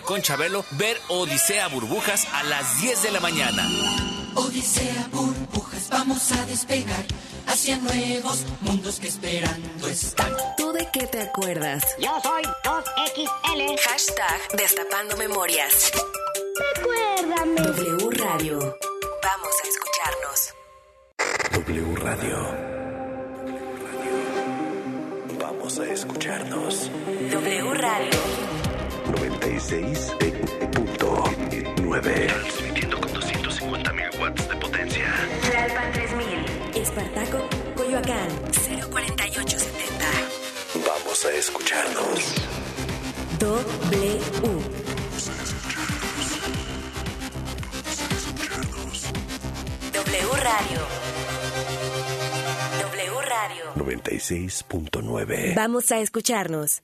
con Chabelo, ver Odisea Burbujas a las 10 de la mañana. Odisea Burbujas, vamos a despegar hacia nuevos mundos que esperando están. ¿Tú de qué te acuerdas? Yo soy 2XL. Hashtag Destapando Memorias. Recuérdame. W Radio. Vamos a escucharnos. W Radio. Vamos a escucharnos. W Radio. 96.9. Transmitiendo con 250.000 watts de potencia. Tlalpan 3000. Espartaco, Coyoacán. 04870. Vamos a escucharnos. W. W Radio. W Radio. 96.9. Vamos a escucharnos.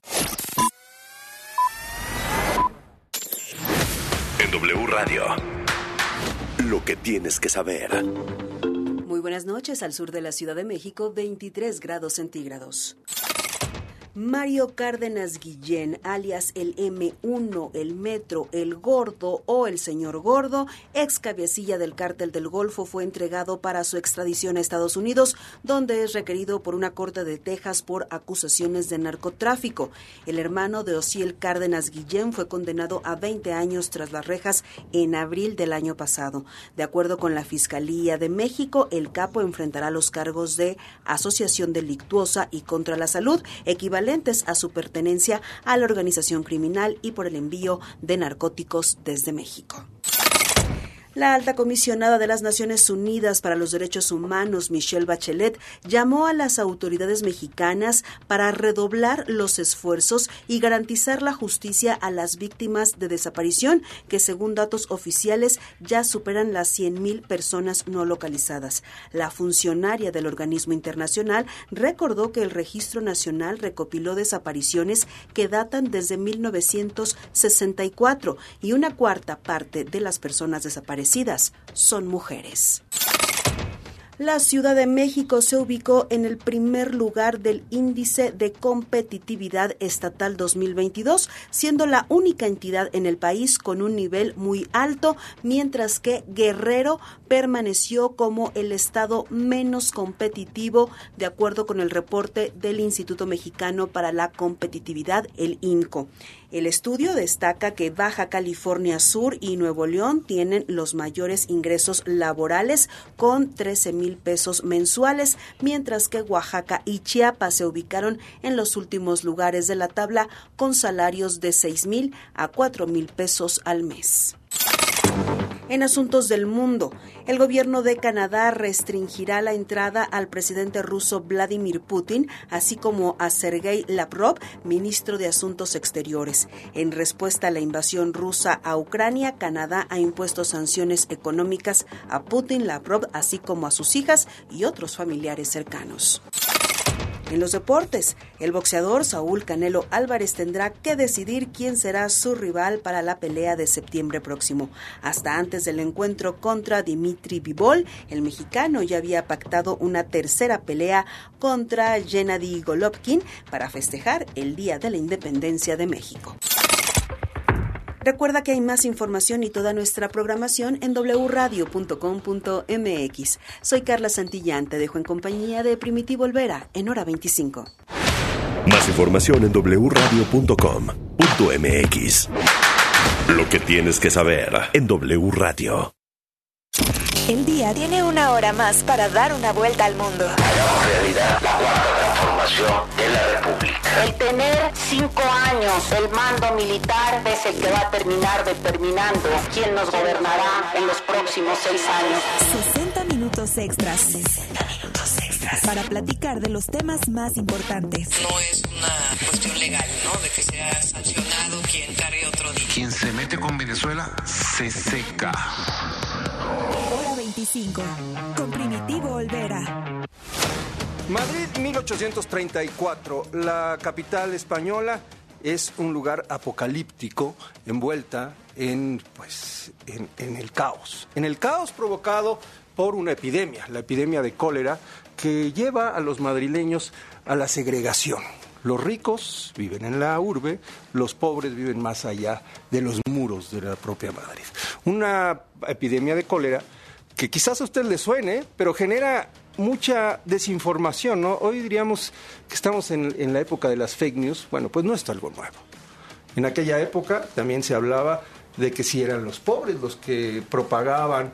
En W Radio. Lo que tienes que saber. Muy buenas noches. Al sur de la Ciudad de México, 23 grados centígrados. Mario Cárdenas Guillén, alias el M1, el Metro, el Gordo o el Señor Gordo, ex cabecilla del Cártel del Golfo, fue entregado para su extradición a Estados Unidos, donde es requerido por una corte de Texas por acusaciones de narcotráfico. El hermano de Osiel Cárdenas Guillén fue condenado a 20 años tras las rejas en abril del año pasado. De acuerdo con la Fiscalía de México, el capo enfrentará los cargos de asociación delictuosa y contra la salud, equivalentes a su pertenencia a la organización criminal y por el envío de narcóticos desde México. La alta comisionada de las Naciones Unidas para los Derechos Humanos, Michelle Bachelet, llamó a las autoridades mexicanas para redoblar los esfuerzos y garantizar la justicia a las víctimas de desaparición, que según datos oficiales ya superan las 100,000 personas no localizadas. La funcionaria del organismo internacional recordó que el Registro Nacional recopiló desapariciones que datan desde 1964 y una cuarta parte de las personas desaparecidas son mujeres. La Ciudad de México se ubicó en el primer lugar del Índice de Competitividad Estatal 2022, siendo la única entidad en el país con un nivel muy alto, mientras que Guerrero permaneció como el estado menos competitivo, de acuerdo con el reporte del Instituto Mexicano para la Competitividad, el INCO. El estudio destaca que Baja California Sur y Nuevo León tienen los mayores ingresos laborales con 13,000 pesos mensuales, mientras que Oaxaca y Chiapas se ubicaron en los últimos lugares de la tabla con salarios de 6,000 a 4,000 pesos al mes. En asuntos del mundo, el gobierno de Canadá restringirá la entrada al presidente ruso Vladimir Putin, así como a Sergei Lavrov, ministro de Asuntos Exteriores. En respuesta a la invasión rusa a Ucrania, Canadá ha impuesto sanciones económicas a Putin, Lavrov, así como a sus hijas y otros familiares cercanos. En los deportes, el boxeador Saúl Canelo Álvarez tendrá que decidir quién será su rival para la pelea de septiembre próximo. Hasta antes del encuentro contra Dimitri Bivol, el mexicano ya había pactado una tercera pelea contra Gennady Golovkin para festejar el Día de la Independencia de México. Recuerda que hay más información y toda nuestra programación en wradio.com.mx. Soy Carla Santillán, te dejo en compañía de Primitivo Olvera en hora 25. Más información en wradio.com.mx. Lo que tienes que saber en W Radio. El día tiene una hora más para dar una vuelta al mundo. Hagamos realidad la cuarta transformación de la República. El tener 5 años el mando militar es el que va a terminar determinando quién nos gobernará en los próximos 6 años. 60 minutos extras. Para platicar de los temas más importantes. No es una cuestión legal, ¿no? De que sea sancionado quien cargue otro día. Quien se mete con Venezuela se seca. Hora 25. Con Primitivo Olvera. Madrid, 1834. La capital española es un lugar apocalíptico envuelta en el caos. En el caos provocado por una epidemia, la epidemia de cólera, que lleva a los madrileños a la segregación. Los ricos viven en la urbe, los pobres viven más allá de los muros de la propia Madrid. Una epidemia de cólera que quizás a usted le suene, pero genera mucha desinformación, ¿no? Hoy diríamos que estamos en la época de las fake news. Bueno, pues no es algo nuevo. En aquella época también se hablaba de que si eran los pobres los que propagaban,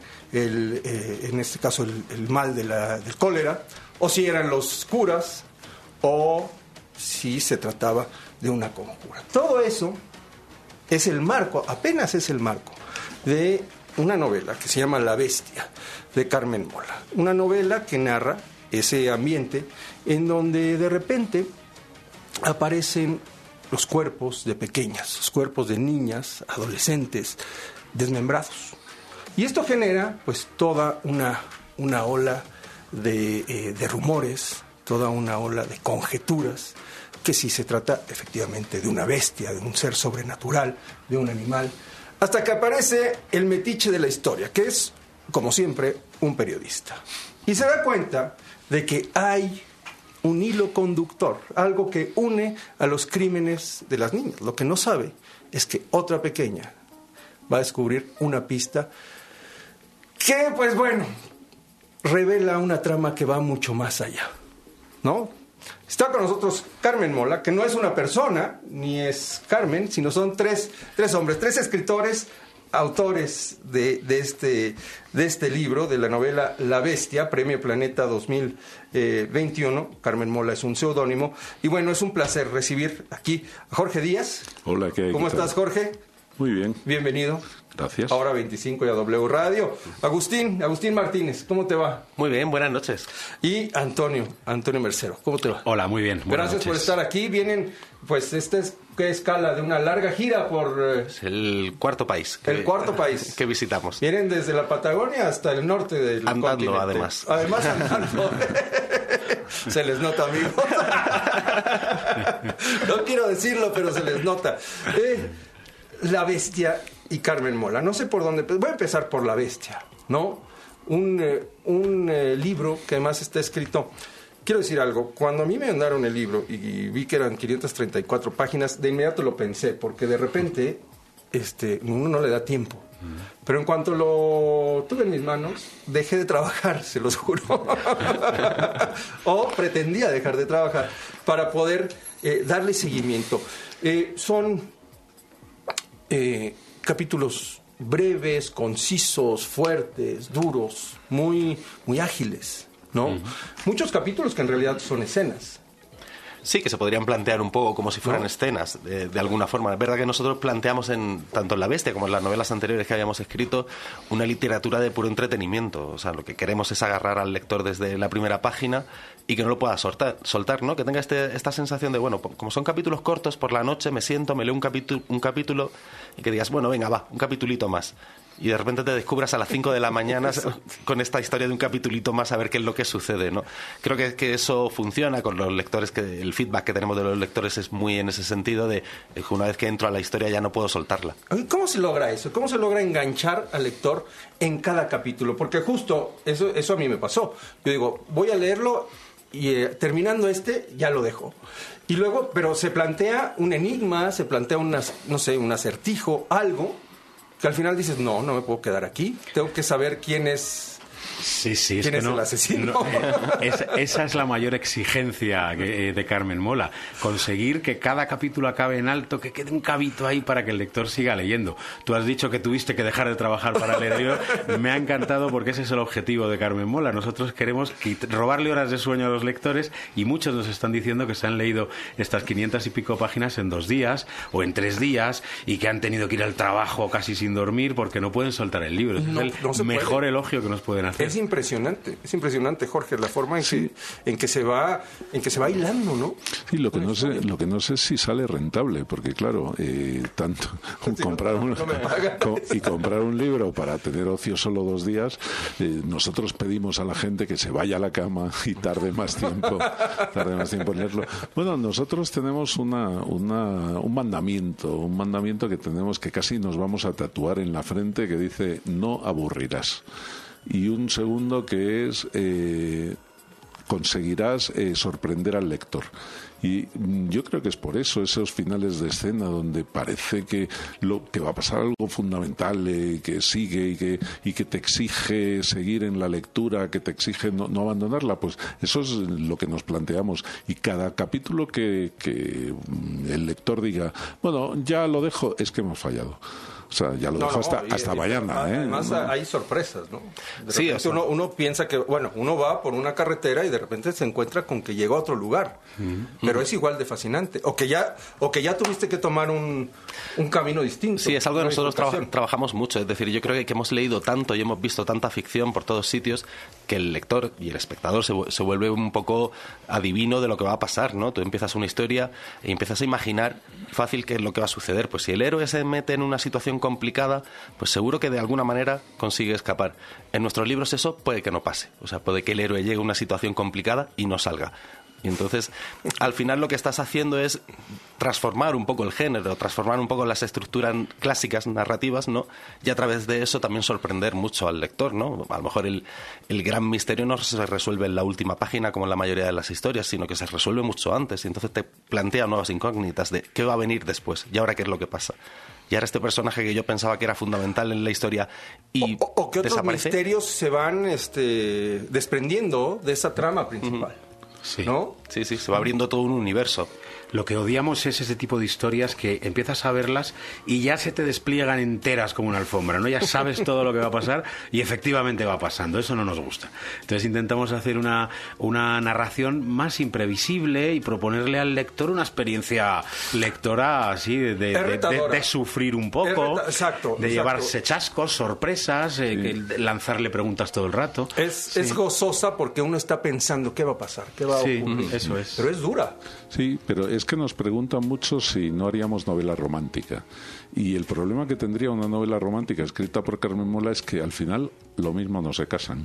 en este caso, el mal del cólera, o si eran los curas, o si se trataba de una conjura. Todo eso es el marco, apenas es el marco, de una novela que se llama La Bestia, de Carmen Mola. Una novela que narra ese ambiente en donde de repente aparecen los cuerpos de pequeñas, los cuerpos de niñas, adolescentes, desmembrados. Y esto genera pues toda una ola de rumores, toda una ola de conjeturas, que sí se trata efectivamente de una bestia, de un ser sobrenatural, de un animal, hasta que aparece el metiche de la historia, que es, como siempre, un periodista. Y se da cuenta de que hay un hilo conductor, algo que une a los crímenes de las niñas. Lo que no sabe es que otra pequeña va a descubrir una pista que, pues bueno, revela una trama que va mucho más allá, ¿no? Está con nosotros Carmen Mola, que no es una persona, ni es Carmen, sino son tres hombres, tres escritores, autores de este libro, de la novela La Bestia, Premio Planeta 2021. Carmen Mola es un seudónimo. Y bueno, es un placer recibir aquí a Jorge Díaz. Hola, ¿cómo estás, Jorge? Muy bien. Bienvenido. Gracias. Ahora 25 y a W Radio. Agustín Martínez, ¿cómo te va? Muy bien, buenas noches. Y Antonio Mercero, ¿cómo te va? Hola, muy bien. Gracias por estar aquí. Vienen, pues, ¿qué escala? De una larga gira por... Es el cuarto país. El cuarto país. Que visitamos. Vienen desde la Patagonia hasta el norte del continente. Además. Además, andando. Se les nota, amigos. No quiero decirlo, pero se les nota. La Bestia y Carmen Mola. No sé por dónde... Voy a empezar por La Bestia, ¿no? Un libro que además está escrito... Quiero decir algo. Cuando a mí me mandaron el libro y vi que eran 534 páginas, de inmediato lo pensé, porque de repente uno no le da tiempo. Pero en cuanto lo tuve en mis manos, dejé de trabajar, se los juro. O pretendía dejar de trabajar para poder darle seguimiento. Son capítulos breves, concisos, fuertes, duros, muy ágiles, ¿no? Uh-huh. Muchos capítulos que en realidad son escenas. Sí, que se podrían plantear un poco como si fueran escenas, de alguna forma. Es verdad que nosotros planteamos tanto en La Bestia como en las novelas anteriores que habíamos escrito una literatura de puro entretenimiento. O sea, lo que queremos es agarrar al lector desde la primera página y que no lo pueda soltar, ¿no? Que tenga esta sensación de, bueno, como son capítulos cortos, por la noche me siento, me leo un capítulo y que digas, bueno, venga, va, un capitulito más. Y de repente te descubras a las 5 de la mañana con esta historia de un capitulito más a ver qué es lo que sucede, ¿no? Creo que eso funciona con los lectores, que el feedback que tenemos de los lectores es muy en ese sentido de que una vez que entro a la historia ya no puedo soltarla. ¿Cómo se logra eso? ¿Cómo se logra enganchar al lector en cada capítulo? Porque justo eso a mí me pasó. Yo digo, voy a leerlo y terminando ya lo dejo. Y luego, pero se plantea un enigma, se plantea un acertijo, algo que al final dices, no me puedo quedar aquí, tengo que saber quién es. Sí, ¿Quién es el asesino? Esa es la mayor exigencia de Carmen Mola, conseguir que cada capítulo acabe en alto, que quede un cabito ahí para que el lector siga leyendo. Tú has dicho que tuviste que dejar de trabajar para leer el libro. Me ha encantado porque ese es el objetivo de Carmen Mola. Nosotros queremos robarle horas de sueño a los lectores y muchos nos están diciendo que se han leído estas 500 y pico páginas en 2 días o en 3 días y que han tenido que ir al trabajo casi sin dormir porque no pueden soltar el libro. Ese es el mejor elogio que nos pueden hacer. Es impresionante, Jorge, la forma en que se va hilando, ¿no? Sí, lo que no sé es si sale rentable, porque claro, tanto comprar un libro para tener ocio solo 2 días, nosotros pedimos a la gente que se vaya a la cama y tarde más tiempo en leerlo. Bueno, nosotros tenemos un mandamiento que tenemos, que casi nos vamos a tatuar en la frente, que dice: no aburrirás. Y un segundo que es conseguirás sorprender al lector. Y yo creo que es por eso, esos finales de escena donde parece que va a pasar algo fundamental, que sigue y que te exige seguir en la lectura, que te exige no abandonarla, pues eso es lo que nos planteamos. Y cada capítulo que el lector diga, bueno, ya lo dejo, es que hemos fallado. O sea, ya lo dejo hasta mañana. Además hay sorpresas, ¿no? De sí, repente uno piensa que, uno va por una carretera y de repente se encuentra con que llegó a otro lugar. Pero es igual de fascinante. O que ya tuviste que tomar un camino distinto. Sí, es algo que nosotros trabajamos mucho. Es decir, yo creo que hemos leído tanto y hemos visto tanta ficción por todos sitios que el lector y el espectador se vuelve un poco adivino de lo que va a pasar, ¿no? Tú empiezas una historia y empiezas a imaginar fácil qué es lo que va a suceder. Pues si el héroe se mete en una situación complicada, pues seguro que de alguna manera consigue escapar. En nuestros libros eso puede que no pase. O sea, puede que el héroe llegue a una situación complicada y no salga. Y entonces, al final lo que estás haciendo es transformar un poco el género, transformar un poco las estructuras clásicas narrativas, ¿no? Y a través de eso también sorprender mucho al lector, ¿no? A lo mejor el gran misterio no se resuelve en la última página como en la mayoría de las historias, sino que se resuelve mucho antes. Y entonces te plantea nuevas incógnitas de qué va a venir después y ahora qué es lo que pasa. Y ahora este personaje que yo pensaba que era fundamental en la historia y o que otros desaparece. Misterios se van desprendiendo de esa trama principal. Sí. ¿No? Sí, se va abriendo todo un universo. Lo que odiamos es ese tipo de historias que empiezas a verlas y ya se te despliegan enteras como una alfombra, ¿no? Ya sabes todo lo que va a pasar y efectivamente va pasando. Eso no nos gusta. Entonces intentamos hacer una narración más imprevisible y proponerle al lector una experiencia lectora así de sufrir un poco, de llevarse chascos, sorpresas, lanzarle preguntas todo el rato. Es gozosa porque uno está pensando qué va a pasar, qué va a ocurrir. Eso es. Pero es dura. Sí, pero es que nos preguntan mucho si no haríamos novela romántica. Y el problema que tendría una novela romántica escrita por Carmen Mola es que al final lo mismo no se casan.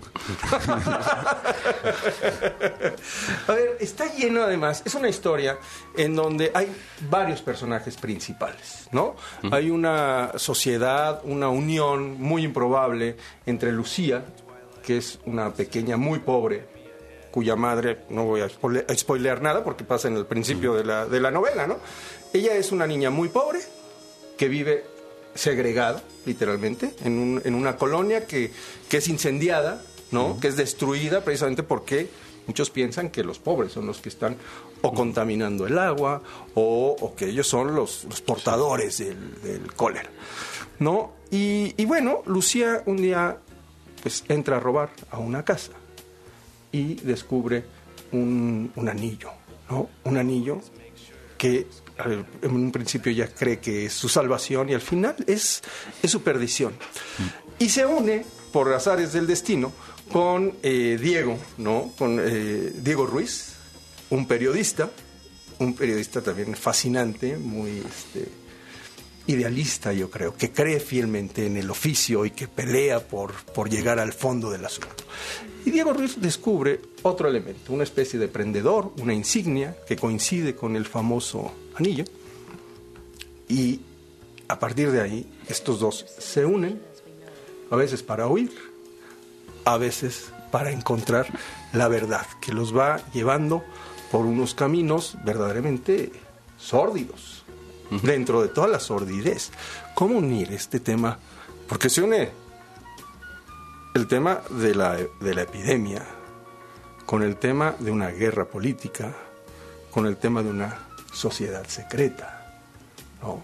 A ver, está lleno además, es una historia en donde hay varios personajes principales, ¿no? Hay una sociedad, una unión muy improbable entre Lucía, que es una pequeña muy pobre, cuya madre, no voy a spoilear nada porque pasa en el principio de la novela, ¿no? Ella es una niña muy pobre que vive segregada, literalmente, en una colonia que es incendiada, ¿no? Que es destruida precisamente porque muchos piensan que los pobres son los que están o contaminando el agua o que ellos son los portadores del cólera, ¿no? Y bueno, Lucía un día pues entra a robar a una casa y descubre un anillo, ¿no? Un anillo que en un principio ella cree que es su salvación y al final es su perdición. Y se une, por azares del destino, con Diego, ¿no? Con Diego Ruiz, un periodista también fascinante, muy idealista, yo creo, que cree fielmente en el oficio y que pelea por llegar al fondo del asunto. Y Diego Ruiz descubre otro elemento, una especie de prendedor, una insignia que coincide con el famoso anillo. Y a partir de ahí, estos dos se unen, a veces para huir, a veces para encontrar la verdad, que los va llevando por unos caminos verdaderamente sórdidos, dentro de toda la sordidez. ¿Cómo unir este tema? Porque se une el tema de la epidemia con el tema de una guerra política, con el tema de una sociedad secreta, ¿no?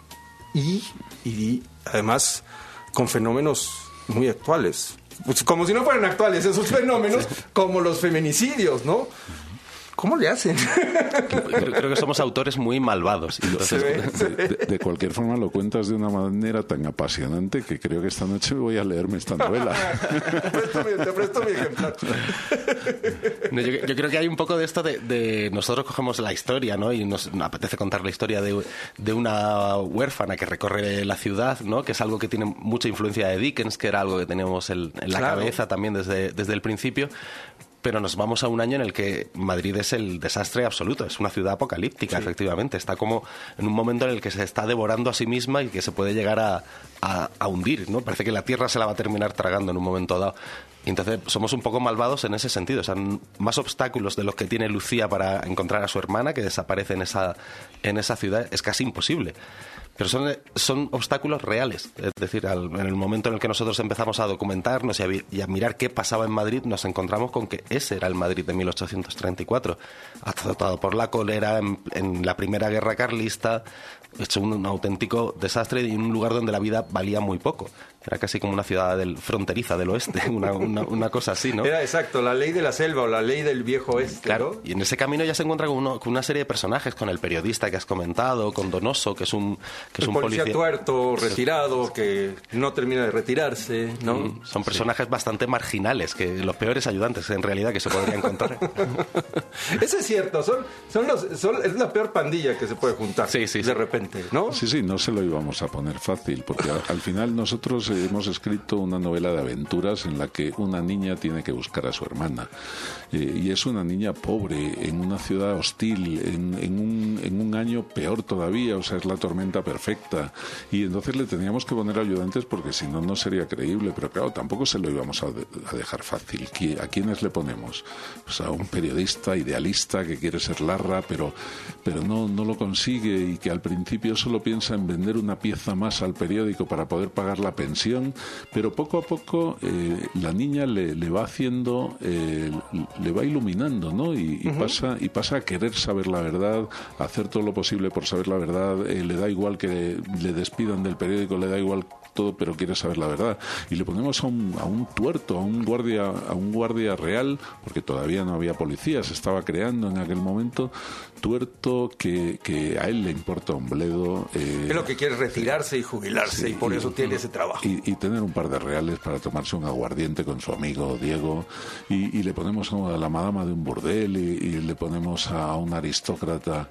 Y además con fenómenos muy actuales, pues como si no fueran actuales esos fenómenos, como los feminicidios, ¿no? ¿Cómo le hacen? Creo que somos autores muy malvados. Entonces... De cualquier forma lo cuentas de una manera tan apasionante que creo que esta noche voy a leerme esta novela. Te presto mi ejemplar. No, yo creo que hay un poco de esto de nosotros cogemos la historia, ¿no? Y nos apetece contar la historia de una huérfana que recorre la ciudad, ¿no? Que es algo que tiene mucha influencia de Dickens, que era algo que teníamos en la cabeza también desde el principio. pero nos vamos a un año en el que Madrid es el desastre absoluto, es una ciudad apocalíptica, efectivamente, está como en un momento en el que se está devorando a sí misma y que se puede llegar a hundir, ¿no? Parece que la tierra se la va a terminar tragando en un momento dado. Y entonces somos un poco malvados en ese sentido, o sea, más obstáculos de los que tiene Lucía para encontrar a su hermana, que desaparece en esa ciudad, es casi imposible. Pero son obstáculos reales. Es decir, en el momento en el que nosotros empezamos a documentarnos y a mirar qué pasaba en Madrid, nos encontramos con que ese era el Madrid de 1834, azotado por la cólera, en la Primera Guerra Carlista, hecho un auténtico desastre y en un lugar donde la vida valía muy poco. Era casi como una ciudad fronteriza del oeste, una cosa así, ¿no? Era exacto, la ley de la selva o la ley del viejo oeste, claro, ¿no? Y en ese camino ya se encuentra con una serie de personajes, con el periodista que has comentado, con Donoso, que es un policía tuerto, retirado, que no termina de retirarse, ¿no? Son personajes bastante marginales, que los peores ayudantes en realidad que se podría encontrar. Eso es cierto, es la peor pandilla que se puede juntar de repente, ¿no? Sí, no se lo íbamos a poner fácil, porque al final nosotros hemos escrito una novela de aventuras en la que una niña tiene que buscar a su hermana, y es una niña pobre en una ciudad hostil, en un año peor todavía, o sea, es la tormenta perfecta, y entonces le teníamos que poner ayudantes porque si no, no sería creíble, pero claro, tampoco se lo íbamos a dejar fácil. ¿A quiénes le ponemos? Pues a un periodista idealista que quiere ser Larra, pero no lo consigue, y que al principio solo piensa en vender una pieza más al periódico para poder pagar la pensión, pero poco a poco la niña le va haciendo, le va iluminando, ¿no? Y pasa a querer saber la verdad, a hacer todo lo posible por saber la verdad, le da igual que le despidan del periódico, le da igual todo, pero quiere saber la verdad. Y le ponemos a un tuerto, a un guardia real, porque todavía no había policía, se estaba creando en aquel momento, tuerto que a él le importa un bledo. Es lo que quiere, retirarse y jubilarse, y por eso tiene ese trabajo. Y tener un par de reales para tomarse un aguardiente con su amigo Diego, y le ponemos a la madama de un burdel, y le ponemos a un aristócrata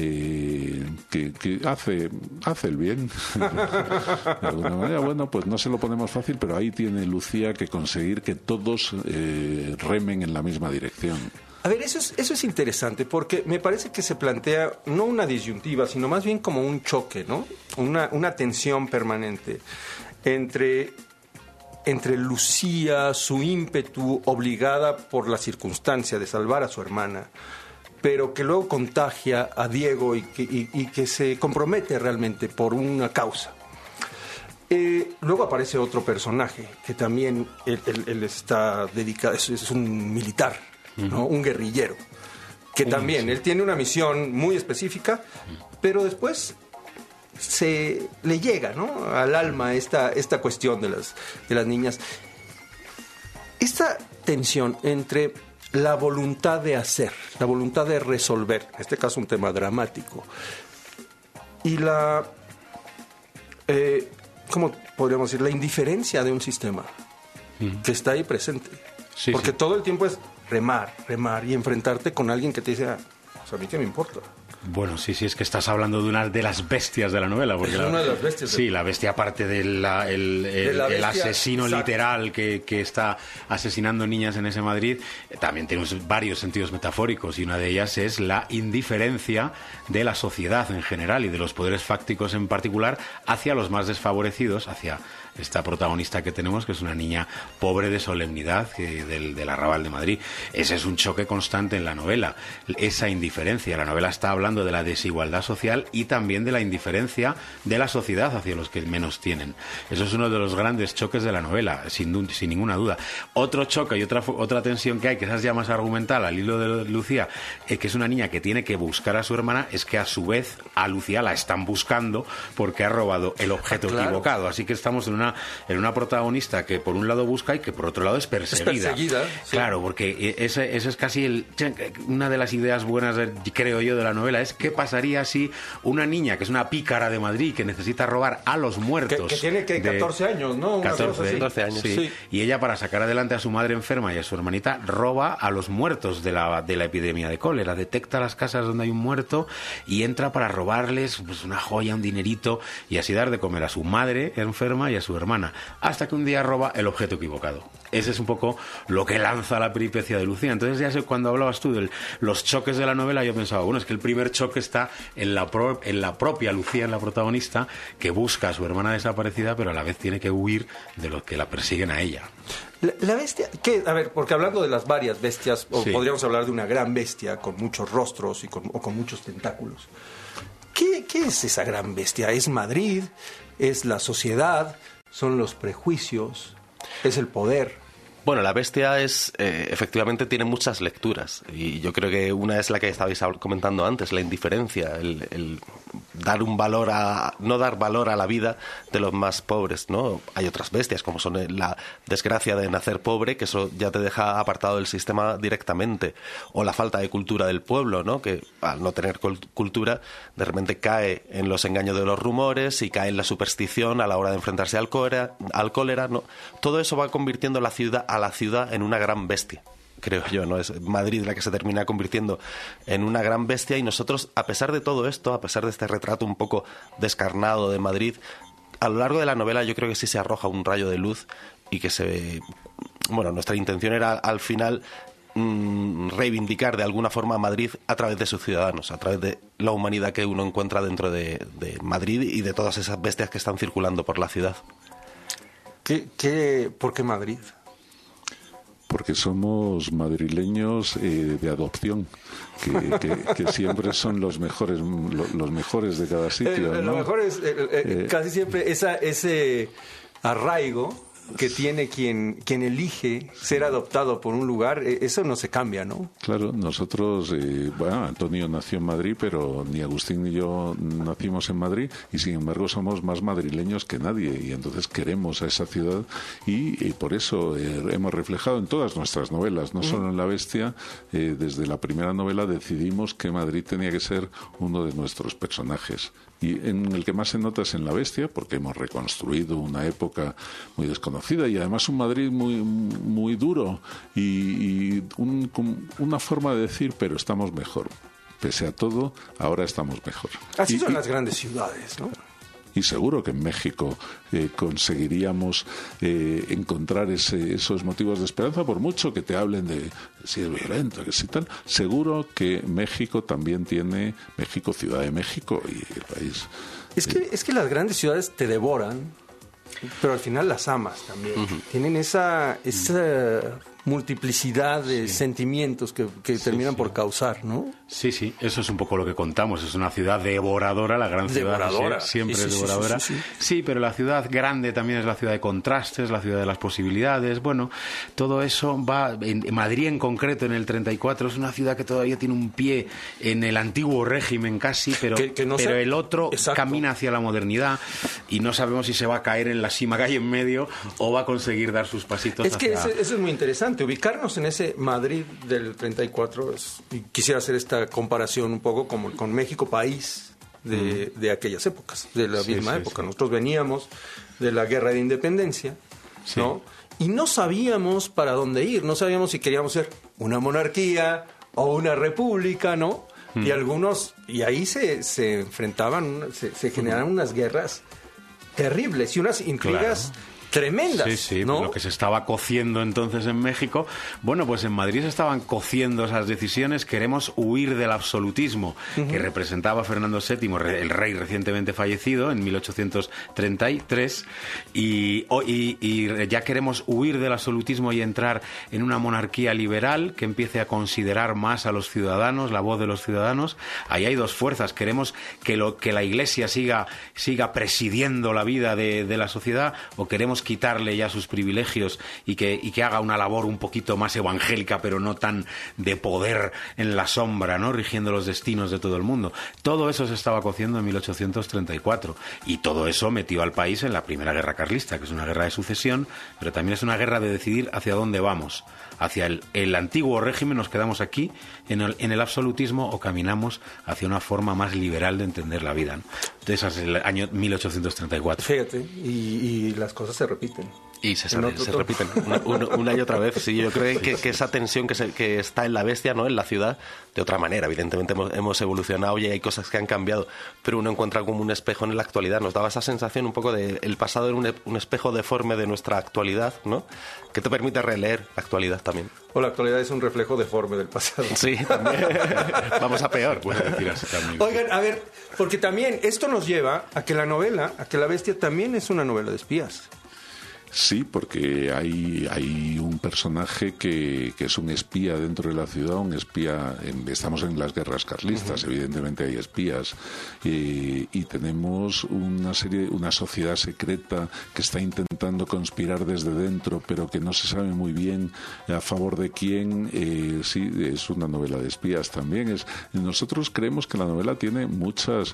que hace el bien de alguna manera. Bueno, pues no se lo ponemos fácil, pero ahí tiene Lucía que conseguir que todos remen en la misma dirección. A ver, eso es interesante, porque me parece que se plantea no una disyuntiva, sino más bien como un choque, ¿no? Una tensión permanente entre Lucía, su ímpetu, obligada por la circunstancia de salvar a su hermana, pero que luego contagia a Diego y que se compromete realmente por una causa. Luego aparece otro personaje que también él está dedicado, es un militar, ¿no? Un guerrillero, que también él tiene una misión muy específica, pero después le llega, ¿no?, al alma esta cuestión de las niñas. Esta tensión entre la voluntad de hacer, la voluntad de resolver, en este caso un tema dramático, y ¿cómo podríamos decir? La indiferencia de un sistema que está ahí presente. Sí, porque todo el tiempo es remar y enfrentarte con alguien que te dice, pues a mí qué me importa. Bueno, sí, es que estás hablando de una de las bestias de la novela. Porque es una de las bestias. Sí, la bestia aparte el asesino literal que está asesinando niñas en ese Madrid, también tiene varios sentidos metafóricos, y una de ellas es la indiferencia de la sociedad en general y de los poderes fácticos en particular hacia los más desfavorecidos, hacia esta protagonista que tenemos, que es una niña pobre de solemnidad del Arrabal de Madrid. Ese es un choque constante en la novela, esa indiferencia. La novela está hablando de la desigualdad social y también de la indiferencia de la sociedad hacia los que menos tienen. Eso es uno de los grandes choques de la novela, sin ninguna duda. Otro choque y otra tensión que hay, que esa ya más argumental, al hilo de Lucía, que es una niña que tiene que buscar a su hermana, es que a su vez a Lucía la están buscando porque ha robado el objeto equivocado. Así que estamos en una protagonista que por un lado busca y que por otro lado es perseguida. Sí. Claro, porque ese es casi una de las ideas buenas, creo yo, de la novela, novela es qué pasaría si una niña, que es una pícara de Madrid, que necesita robar a los muertos... Que tiene 14 años, ¿no? 14 años. Sí. Y ella, para sacar adelante a su madre enferma y a su hermanita, roba a los muertos de la epidemia de cólera. Detecta las casas donde hay un muerto y entra para robarles pues, una joya, un dinerito, y así dar de comer a su madre enferma y a su hermana. Hasta que un día roba el objeto equivocado. Ese es un poco lo que lanza la peripecia de Lucía. Entonces, ya sé, cuando hablabas tú de los choques de la novela, yo pensaba, bueno, es que el primer choque está en la propia Lucía, en la protagonista, que busca a su hermana desaparecida, pero a la vez tiene que huir de los que la persiguen a ella. La bestia, ¿qué? A ver, porque hablando de las varias bestias, o Sí. podríamos hablar de una gran bestia con muchos rostros o con muchos tentáculos. ¿Qué es esa gran bestia? ¿Es Madrid? ¿Es la sociedad? ¿Son los prejuicios? ¿Es el poder? Bueno, la bestia es, efectivamente tiene muchas lecturas, y yo creo que una es la que estabais comentando antes, la indiferencia, el dar un valor no dar valor a la vida de los más pobres, ¿no? Hay otras bestias, como son la desgracia de nacer pobre, que eso ya te deja apartado del sistema directamente, o la falta de cultura del pueblo, ¿no? Que al no tener cultura, de repente cae en los engaños de los rumores y cae en la superstición a la hora de enfrentarse al cólera, ¿no? Todo eso va convirtiendo a la ciudad en una gran bestia, creo yo, ¿no? Es Madrid la que se termina convirtiendo en una gran bestia, y nosotros, a pesar de todo esto, a pesar de este retrato un poco descarnado de Madrid, a lo largo de la novela yo creo que sí se arroja un rayo de luz, y que bueno, nuestra intención era al final reivindicar de alguna forma a Madrid a través de sus ciudadanos, a través de la humanidad que uno encuentra dentro de Madrid y de todas esas bestias que están circulando por la ciudad. ¿Por qué Madrid? Porque somos madrileños de adopción, que siempre son los mejores de cada sitio, ¿no? Lo mejor es casi siempre ese arraigo que tiene quien elige ser adoptado por un lugar, eso no se cambia, ¿no? Claro, nosotros, Antonio nació en Madrid, pero ni Agustín ni yo nacimos en Madrid, y sin embargo somos más madrileños que nadie, y entonces queremos a esa ciudad, y por eso hemos reflejado en todas nuestras novelas, no solo en La Bestia. Desde la primera novela decidimos que Madrid tenía que ser uno de nuestros personajes, y en el que más se nota es en La Bestia, porque hemos reconstruido una época muy desconocida, y además un Madrid muy duro, y una forma de decir, pero estamos mejor. Pese a todo, ahora estamos mejor. Así son las grandes ciudades, ¿no? Y seguro que en México conseguiríamos encontrar esos motivos de esperanza, por mucho que te hablen de si es violento, que si tal. Seguro que México también tiene Ciudad de México, y el país. Es que las grandes ciudades te devoran, pero al final las amas también. Tienen esa multiplicidad de sentimientos que terminan por causar, ¿no? Sí, eso es un poco lo que contamos. Es una ciudad devoradora, la gran ciudad siempre es devoradora. Sí, pero la ciudad grande también es la ciudad de contrastes, la ciudad de las posibilidades. Bueno, todo eso va... En Madrid en concreto, en el 34, es una ciudad que todavía tiene un pie en el antiguo régimen casi, pero el otro camina hacia la modernidad, y no sabemos si se va a caer en la cima que hay en medio o va a conseguir dar sus pasitos hacia... Es que eso es muy interesante. Ubicarnos en ese Madrid del 34, y quisiera hacer esta comparación un poco como con México país de aquellas épocas, de la misma época. Nosotros veníamos de la guerra de independencia, ¿no? Y no sabíamos para dónde ir, no sabíamos si queríamos ser una monarquía o una república, ¿no? Y ahí se enfrentaban, se generaron unas guerras terribles y unas intrigas tremendas, ¿no? Lo que se estaba cociendo entonces en México. Bueno, pues en Madrid se estaban cociendo esas decisiones. Queremos huir del absolutismo que representaba Fernando VII, el rey recientemente fallecido en 1833, y ya queremos huir del absolutismo y entrar en una monarquía liberal que empiece a considerar más a los ciudadanos, la voz de los ciudadanos. Ahí hay dos fuerzas. Queremos que la Iglesia siga presidiendo la vida de la sociedad, o queremos podemos quitarle ya sus privilegios y que haga una labor un poquito más evangélica, pero no tan de poder en la sombra, ¿no? Rigiendo los destinos de todo el mundo. Todo eso se estaba cociendo en 1834 y todo eso metió al país en la Primera Guerra Carlista, que es una guerra de sucesión, pero también es una guerra de decidir hacia dónde vamos. Hacia el antiguo régimen, nos quedamos aquí en el absolutismo, o caminamos hacia una forma más liberal de entender la vida, ¿no? Entonces, es el año 1834. Fíjate, y las cosas se repiten. Y se repiten una y otra vez. Sí, yo creo que esa tensión que está en La Bestia, ¿no?, en la ciudad, de otra manera. Evidentemente hemos evolucionado y hay cosas que han cambiado, pero uno encuentra como un espejo en la actualidad. Nos daba esa sensación un poco de el pasado era un espejo deforme de nuestra actualidad, ¿no?, que te permite releer la actualidad también. O la actualidad es un reflejo deforme del pasado. Sí, también. Vamos a peor. Puede decir así también. Oigan, a ver, porque también esto nos lleva a que La Bestia también es una novela de espías. Sí, porque hay un personaje que es un espía dentro de la ciudad, un espía. Estamos en las guerras carlistas, evidentemente hay espías, y tenemos una sociedad secreta que está intentando conspirar desde dentro, pero que no se sabe muy bien a favor de quién. Sí, es una novela de espías también. Nosotros creemos que la novela tiene muchas.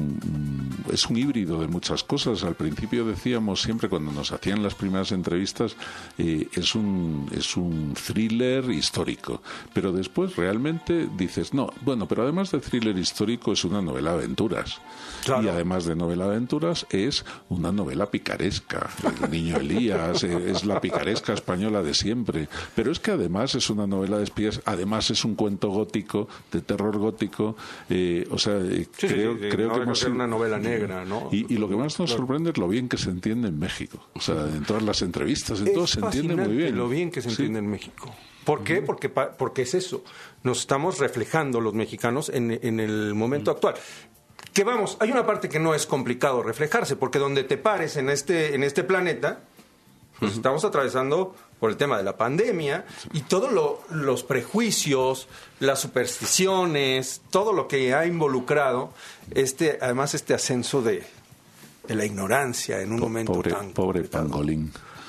Es un híbrido de muchas cosas. Al principio decíamos siempre, cuando nos hacían las primeras entrevistas, es un thriller histórico, pero después realmente dices, no, bueno, pero además de thriller histórico es una novela de aventuras. Claro. Y además de novela de aventuras es una novela picaresca. El niño Elías es la picaresca española de siempre, pero es que además es una novela de espías, además es un cuento gótico, de terror gótico, o sea, creo que hemos sido una novela negra, ¿no? Y lo que más nos sorprende es lo bien que se entiende en México. O sea, en todas las entrevistas, en todo se entiende muy bien. Lo bien que se entiende en México. ¿Por qué? Porque es eso. Nos estamos reflejando los mexicanos en el momento actual. Que vamos, hay una parte que no es complicado reflejarse, porque donde te pares en este planeta, pues estamos atravesando por el tema de la pandemia y todos los prejuicios, las supersticiones, todo lo que ha involucrado además este ascenso de la ignorancia en un momento tan pobre pangolín.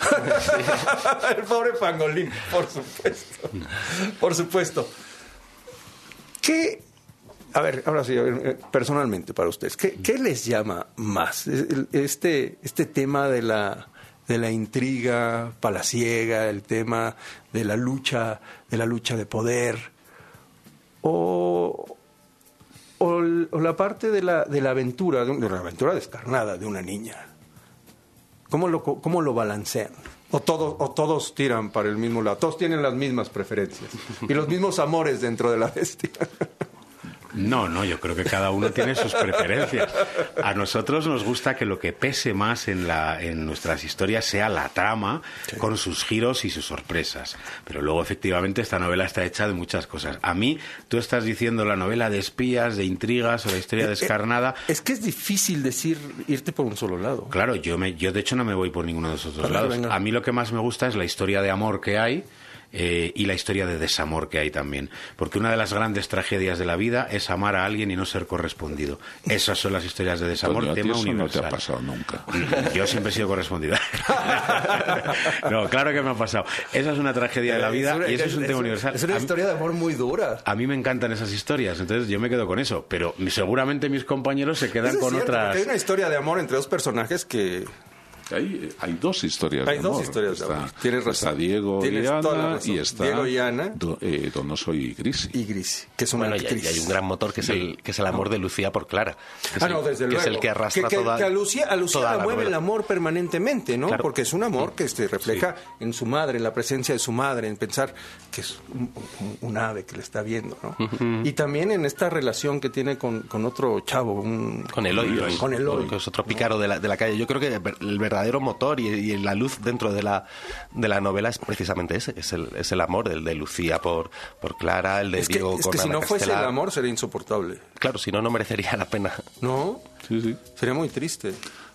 El pobre pangolín, por supuesto. ¿Qué? A ver, ahora sí, personalmente para ustedes, ¿qué les llama más? Este tema de la intriga palaciega, el tema de la lucha de poder, o la parte de la aventura, de una aventura descarnada de una niña. ¿Cómo lo balancean? ¿O todos tiran para el mismo lado? Todos tienen las mismas preferencias y los mismos amores dentro de La Bestia. No, yo creo que cada uno tiene sus preferencias. A nosotros nos gusta que lo que pese más en nuestras historias sea la trama, sí, con sus giros y sus sorpresas. Pero luego, efectivamente, esta novela está hecha de muchas cosas. A mí, tú estás diciendo la novela de espías, de intrigas o la historia descarnada. Es que es difícil irte por un solo lado. Claro, yo de hecho no me voy por ninguno de esos dos lados. Venga. A mí lo que más me gusta es la historia de amor que hay. Y la historia de desamor que hay también, porque una de las grandes tragedias de la vida es amar a alguien y no ser correspondido. Esas son las historias de desamor, tema universal. No te ha pasado nunca. Yo siempre he sido correspondido. No, claro que me ha pasado. Esa es una tragedia de la vida y eso es un tema universal. Es una historia de amor muy dura. A mí me encantan esas historias, entonces yo me quedo con eso, pero seguramente mis compañeros se quedan con otras. Hay una historia de amor entre dos personajes que... Hay dos historias de amor. Hay dos historias de amor. Tienes razón. Está Diego y Ana, y está Diego y Ana. Donoso y Grisi. Que es una actriz. Y hay un gran motor que es el amor de Lucía por Clara. Desde luego. Que es el que arrastra que a Lucía la mueve el amor permanentemente, ¿no? Claro. Porque es un amor que refleja en su madre, en la presencia de su madre, en pensar que es un ave que le está viendo, ¿no? Y también en esta relación que tiene con otro chavo. Con Eloy. Eloy. Que es otro pícaro de la calle. Yo creo que el verdadero motor y la luz dentro de la novela es precisamente ese, es el amor de Lucía por Clara, el de Diego con Ana. Es que si no fuese Castelar. el amor sería insoportable. Claro, si no merecería la pena. ¿No? Sí. Sería muy triste.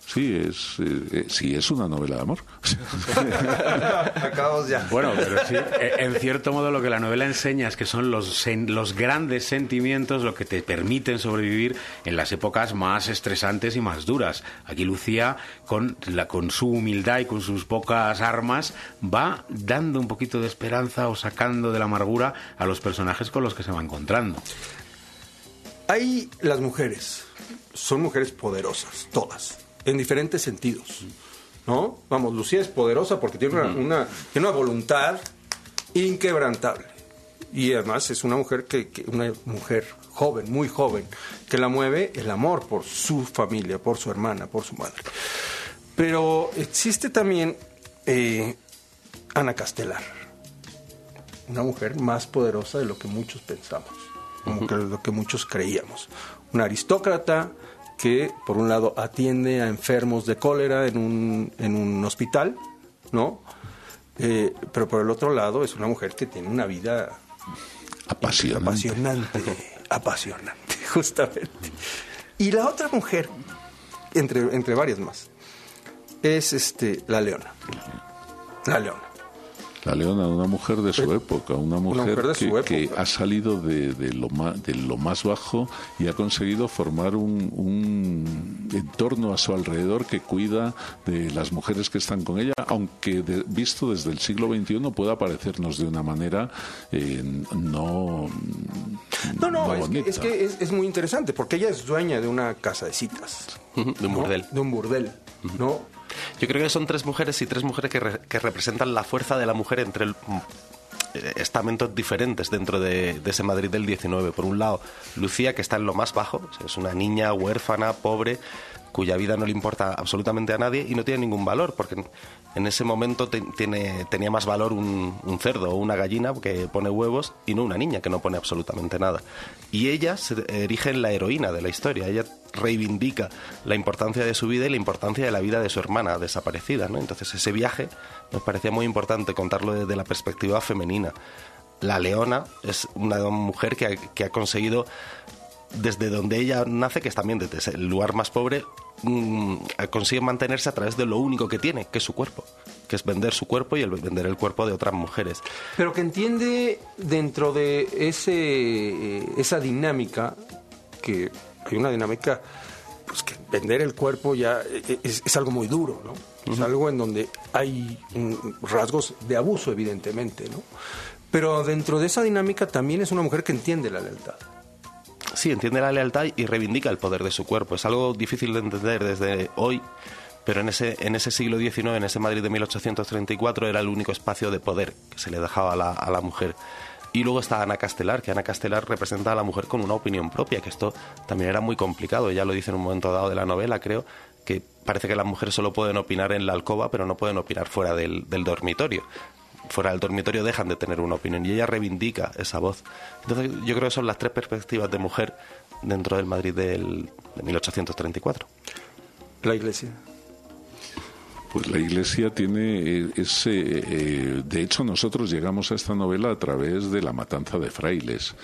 Sí, es una novela de amor. Acabamos ya. Bueno, pero sí, en cierto modo lo que la novela enseña es que son los grandes sentimientos lo que te permiten sobrevivir en las épocas más estresantes y más duras. Aquí Lucía, con su humildad y con sus pocas armas, va dando un poquito de esperanza o sacando de la amargura a los personajes con los que se va encontrando. Hay las mujeres, son mujeres poderosas, todas, en diferentes sentidos, ¿no? Vamos, Lucía es poderosa porque tiene una voluntad inquebrantable. Y además es una mujer una mujer joven, muy joven, que la mueve el amor por su familia, por su hermana, por su madre. Pero existe también Ana Castelar, una mujer más poderosa de lo que muchos pensamos, como que lo que muchos creíamos. Una aristócrata que, por un lado, atiende a enfermos de cólera en un hospital, ¿no? Pero por el otro lado es una mujer que tiene una vida apasionante, justamente. Y la otra mujer, entre varias más, es la Leona. La Leona, una mujer de su época, una mujer que ha salido de lo más bajo y ha conseguido formar un entorno a su alrededor que cuida de las mujeres que están con ella, aunque visto desde el siglo XXI pueda parecernos de una manera no bonita. Es que es muy interesante, porque ella es dueña de una casa de citas. De un burdel. De un burdel, ¿no? Yo creo que son tres mujeres que representan la fuerza de la mujer entre estamentos diferentes dentro de ese Madrid del 19. Por un lado, Lucía, que está en lo más bajo, es una niña huérfana, pobre, cuya vida no le importa absolutamente a nadie y no tiene ningún valor, porque en ese momento tenía más valor un cerdo o una gallina que pone huevos y no una niña que no pone absolutamente nada. Y ella se erige en la heroína de la historia. Ella reivindica la importancia de su vida y la importancia de la vida de su hermana desaparecida, ¿no? Entonces ese viaje nos parecía muy importante contarlo desde la perspectiva femenina. La Leona es una mujer que ha conseguido, desde donde ella nace, que es también desde el lugar más pobre, consigue mantenerse a través de lo único que tiene, que es su cuerpo, que es vender su cuerpo y vender el cuerpo de otras mujeres. Pero que entiende dentro de esa dinámica, que hay una dinámica, pues que vender el cuerpo ya es algo muy duro, ¿no? Es algo en donde hay rasgos de abuso, evidentemente, ¿no? Pero dentro de esa dinámica también es una mujer que entiende la lealtad. Sí, entiende la lealtad y reivindica el poder de su cuerpo. Es algo difícil de entender desde hoy, pero en ese siglo XIX, en ese Madrid de 1834, era el único espacio de poder que se le dejaba a la mujer. Y luego está Ana Castelar, que Ana Castelar representa a la mujer con una opinión propia, que esto también era muy complicado. Ella lo dice en un momento dado de la novela, creo, que parece que las mujeres solo pueden opinar en la alcoba, pero no pueden opinar fuera del dormitorio. Fuera del dormitorio dejan de tener una opinión y ella reivindica esa voz. Entonces yo creo que son las tres perspectivas de mujer dentro del Madrid de 1834. La Iglesia. Pues la Iglesia tiene de hecho nosotros llegamos a esta novela a través de la matanza de frailes.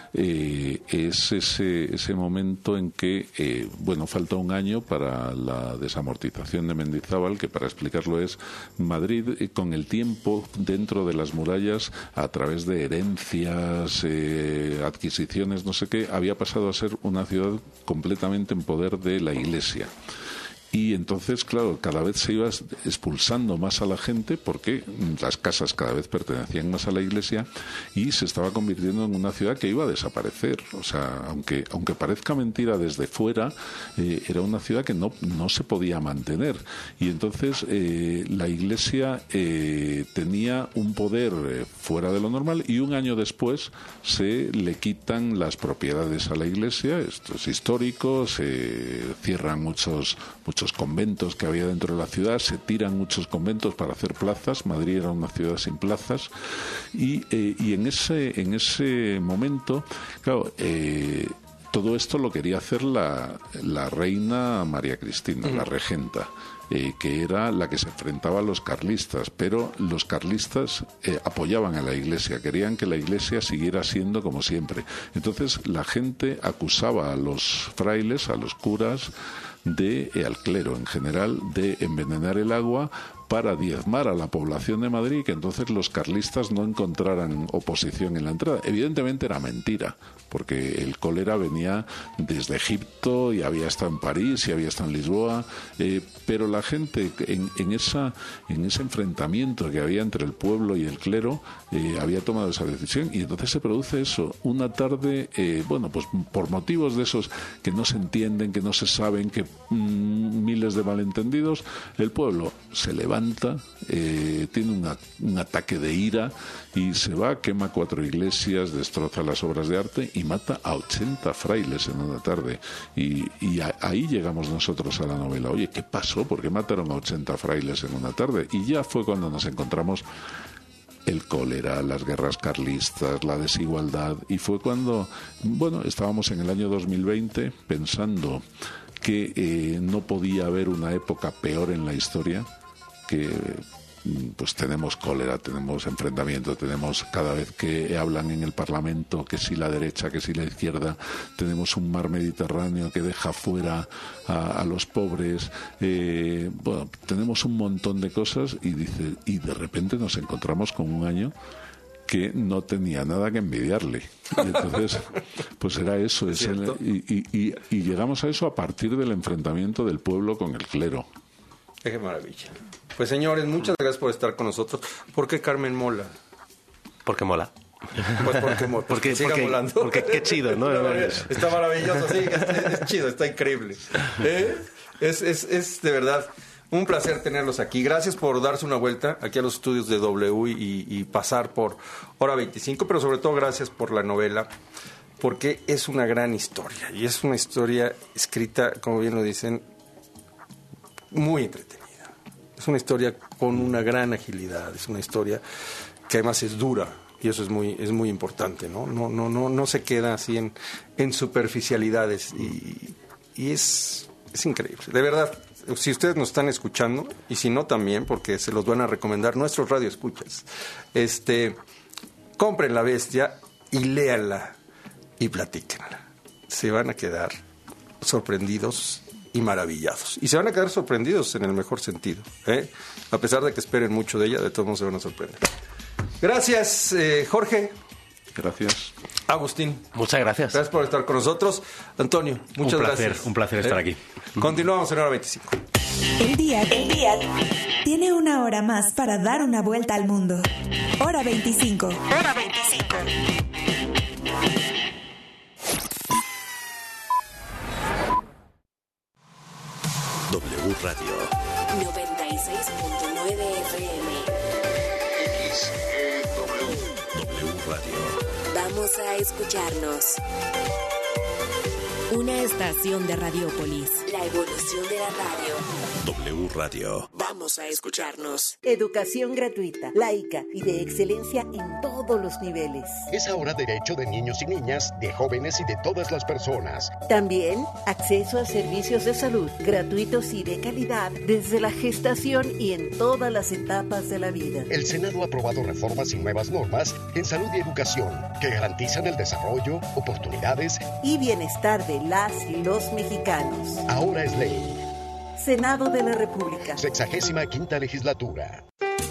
Es ese momento en que falta un año para la desamortización de Mendizábal, que para explicarlo es Madrid con el tiempo dentro de las murallas, a través de herencias, adquisiciones, no sé qué, había pasado a ser una ciudad completamente en poder de la Iglesia. Y entonces, claro, cada vez se iba expulsando más a la gente porque las casas cada vez pertenecían más a la Iglesia y se estaba convirtiendo en una ciudad que iba a desaparecer. O sea, aunque parezca mentira desde fuera, era una ciudad que no se podía mantener. Y entonces la Iglesia tenía un poder fuera de lo normal y un año después se le quitan las propiedades a la Iglesia. Esto es histórico, se cierran muchos conventos que había dentro de la ciudad, se tiran muchos conventos para hacer plazas. Madrid era una ciudad sin plazas y en ese momento, claro, todo esto lo quería hacer la reina María Cristina, la regenta. que era la que se enfrentaba a los carlistas, pero los carlistas apoyaban a la Iglesia, querían que la Iglesia siguiera siendo como siempre. Entonces la gente acusaba a los frailes, a los curas, al clero en general, de envenenar el agua para diezmar a la población de Madrid, que entonces los carlistas no encontraran oposición en la entrada. Evidentemente era mentira, porque el cólera venía desde Egipto y había estado en París y había estado en Lisboa, pero la gente en ese enfrentamiento que había entre el pueblo y el clero había tomado esa decisión, y entonces se produce eso, una tarde, pues por motivos de esos que no se entienden, que no se saben, que miles de malentendidos, el pueblo se levanta, tiene un ataque de ira y se va, quema 4 iglesias, destroza las obras de arte y mata a 80 frailes en una tarde. Y ahí llegamos nosotros a la novela. Oye, ¿qué pasó? ¿Por qué mataron a 80 frailes en una tarde? Y ya fue cuando nos encontramos el cólera, las guerras carlistas, la desigualdad, y fue cuando, estábamos en el año 2020 pensando que no podía haber una época peor en la historia, que pues tenemos cólera, tenemos enfrentamiento, tenemos cada vez que hablan en el Parlamento que si la derecha, que si la izquierda, tenemos un mar Mediterráneo que deja fuera a los pobres, tenemos un montón de cosas, y de repente nos encontramos con un año que no tenía nada que envidiarle. Y entonces, pues era eso. Y llegamos a eso a partir del enfrentamiento del pueblo con el clero. ¡Qué maravilla! Pues señores, muchas gracias por estar con nosotros. ¿Por qué Carmen mola? Porque mola. Pues porque mola. Porque molando. Porque qué chido, ¿no? Está maravilloso, sí, es chido, está increíble. Es de verdad un placer tenerlos aquí. Gracias por darse una vuelta aquí a los estudios de W y pasar por Hora 25, pero sobre todo gracias por la novela, porque es una gran historia, y es una historia escrita, como bien lo dicen, muy entretenida. Es una historia con una gran agilidad, es una historia que además es dura, y eso es muy importante, ¿no? No se queda así en superficialidades, y es increíble. De verdad, si ustedes nos están escuchando, y si no también, porque se los van a recomendar nuestros radioescuchas, compren La Bestia y léanla y platíquenla. Se van a quedar sorprendidos y maravillados. Y se van a quedar sorprendidos en el mejor sentido, ¿eh? A pesar de que esperen mucho de ella, de todos modos se van a sorprender. Gracias, Jorge. Gracias. Agustín. Muchas gracias. Gracias por estar con nosotros. Antonio, muchas gracias. Un placer estar aquí. Continuamos en Hora 25. El día tiene una hora más para dar una vuelta al mundo. Hora 25. Hora 25. W Radio 96.9 FM. W Radio. Vamos a escucharnos. Una estación de Radiópolis. La evolución de la radio. W Radio. Vamos a escucharnos. Educación gratuita, laica y de excelencia en todos los niveles. Es ahora derecho de niños y niñas, de jóvenes y de todas las personas. También acceso a servicios de salud gratuitos y de calidad desde la gestación y en todas las etapas de la vida. El Senado ha aprobado reformas y nuevas normas en salud y educación que garantizan el desarrollo, oportunidades y bienestar de las y los mexicanos. Ahora es ley. Senado de la República. 65ª legislatura.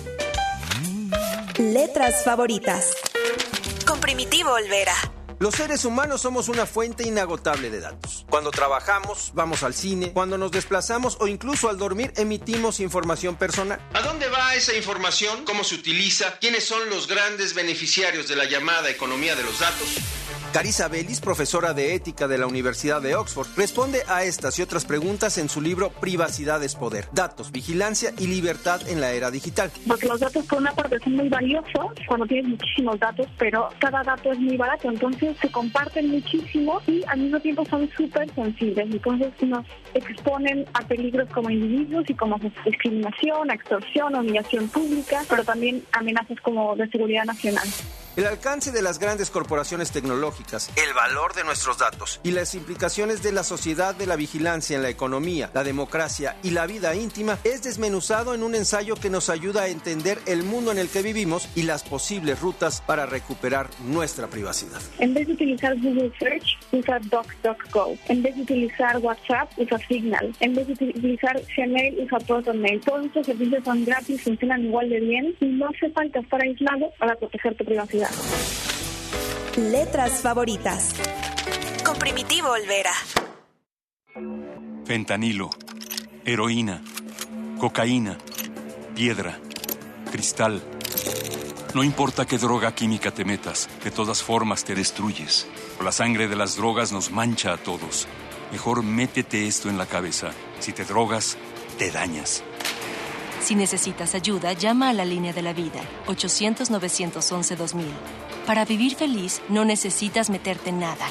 Letras favoritas. Con Primitivo Olvera. Los seres humanos somos una fuente inagotable de datos. Cuando trabajamos, vamos al cine, cuando nos desplazamos o incluso al dormir emitimos información personal. ¿A dónde va esa información? ¿Cómo se utiliza? ¿Quiénes son los grandes beneficiarios de la llamada economía de los datos? Carissa Bellis, profesora de ética de la Universidad de Oxford, responde a estas y otras preguntas en su libro Privacidad es Poder, Datos, Vigilancia y Libertad en la Era Digital. Porque los datos por una parte son muy valiosos cuando tienes muchísimos datos, pero cada dato es muy barato, entonces se comparten muchísimo y al mismo tiempo son súper sensibles, entonces nos exponen a peligros como individuos y como discriminación, extorsión, humillación pública, pero también amenazas como de seguridad nacional. el alcance de las grandes corporaciones tecnológicas, el valor de nuestros datos y las implicaciones de la sociedad de la vigilancia en la economía, la democracia y la vida íntima es desmenuzado en un ensayo que nos ayuda a entender el mundo en el que vivimos y las posibles rutas para recuperar nuestra privacidad. En vez de utilizar Google Search, usa DuckDuckGo. En vez de utilizar WhatsApp, usa Signal. En vez de utilizar Gmail, usa ProtonMail. Todos estos servicios son gratis, funcionan igual de bien y no hace falta estar aislado para proteger tu privacidad. Letras favoritas. Con Primitivo Olvera. Fentanilo, heroína, cocaína, piedra, cristal. No importa qué droga química te metas, de todas formas te destruyes. La sangre de las drogas nos mancha a todos. Mejor métete esto en la cabeza. Si te drogas, te dañas. Si necesitas ayuda, llama a la línea de la vida, 800-911-2000. Para vivir feliz, no necesitas meterte en nada.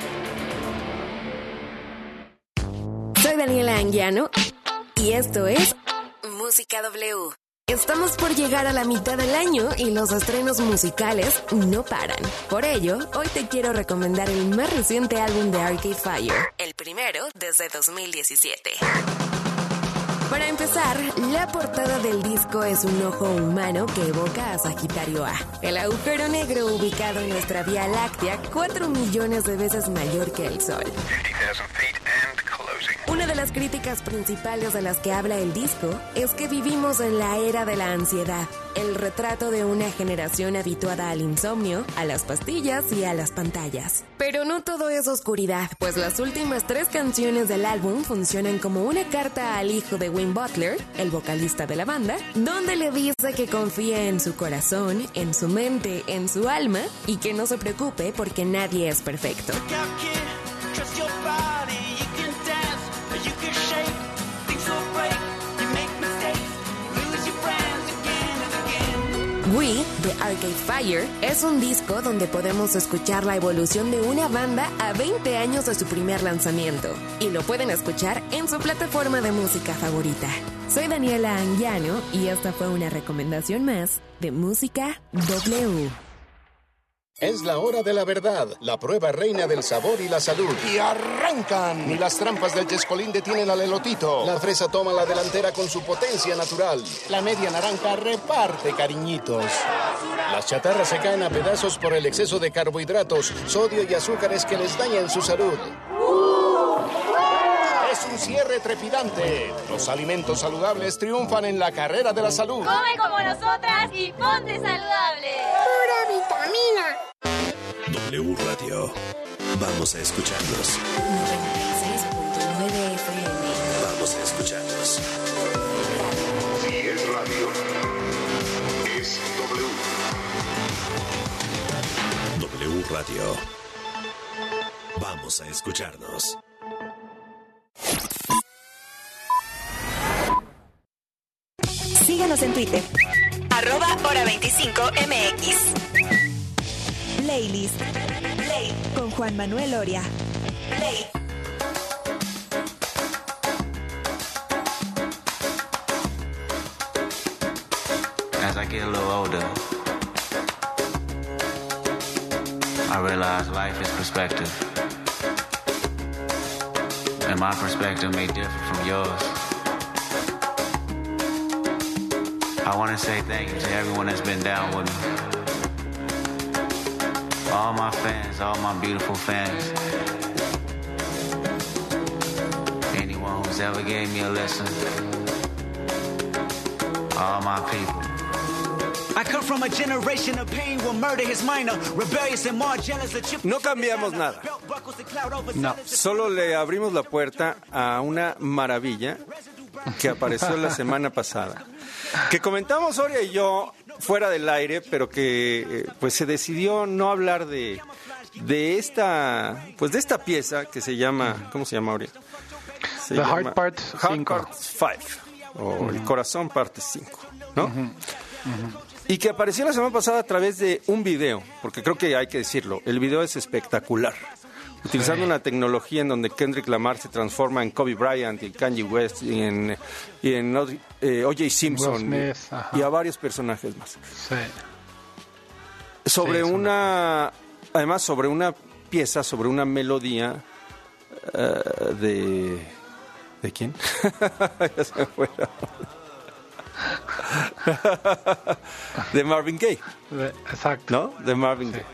Soy Daniela Anguiano y esto es Música W. Estamos por llegar a la mitad del año y los estrenos musicales no paran. Por ello, hoy te quiero recomendar el más reciente álbum de Arcade Fire, el primero desde 2017. Para empezar, la portada del disco es un ojo humano que evoca a Sagitario A, el agujero negro ubicado en nuestra Vía Láctea 4 millones de veces mayor que el Sol. Una de las críticas principales de las que habla el disco es que vivimos en la era de la ansiedad, el retrato de una generación habituada al insomnio, a las pastillas y a las pantallas. Pero no todo es oscuridad, pues las últimas 3 canciones del álbum funcionan como una carta al hijo de Wayne Butler, el vocalista de la banda, donde le dice que confíe en su corazón, en su mente, en su alma y que no se preocupe porque nadie es perfecto. We, de Arcade Fire, es un disco donde podemos escuchar la evolución de una banda a 20 años de su primer lanzamiento. Y lo pueden escuchar en su plataforma de música favorita. Soy Daniela Anguiano y esta fue una recomendación más de Música W. Es la hora de la verdad, la prueba reina del sabor y la salud. ¡Y arrancan! Ni las trampas del chescolín detienen al elotito. La fresa toma la delantera con su potencia natural. La media naranja reparte cariñitos. Las chatarras se caen a pedazos por el exceso de carbohidratos, sodio y azúcares que les dañan su salud. Es un cierre trepidante. Los alimentos saludables triunfan en la carrera de la salud. Come como nosotras y ponte saludable. Pura vitamina. W Radio. Vamos a escucharnos. 96.9 FM. Vamos a escucharnos. Si es radio, es W. W Radio. Vamos a escucharnos. Síganos en Twitter. @hora25mx. Playlist. Play con Juan Manuel Oria. Play. As I get a little older, I realize life is perspective. And my perspective may differ from yours. I want to say thank you to everyone that's been down with me. All my fans, all my beautiful fans. Anyone who's ever gave me a listen. All my people. No cambiamos nada. No, solo le abrimos la puerta a una maravilla que apareció la semana pasada, que comentamos Oria y yo fuera del aire, pero que pues se decidió no hablar de esta pieza que se llama, ¿cómo se llama, Oria? The Heart Part 5. O El Corazón Parte 5, ¿no? Y que apareció la semana pasada a través de un video, porque creo que hay que decirlo, el video es espectacular. Utilizando una tecnología en donde Kendrick Lamar se transforma en Kobe Bryant y Kanye West y en O.J. Simpson Smith, y a varios personajes más. Sí. sobre además sobre una pieza, sobre una melodía ¿de quién? Ya se me fue. De Marvin Gaye. Exacto. ¿No? De Marvin Gaye.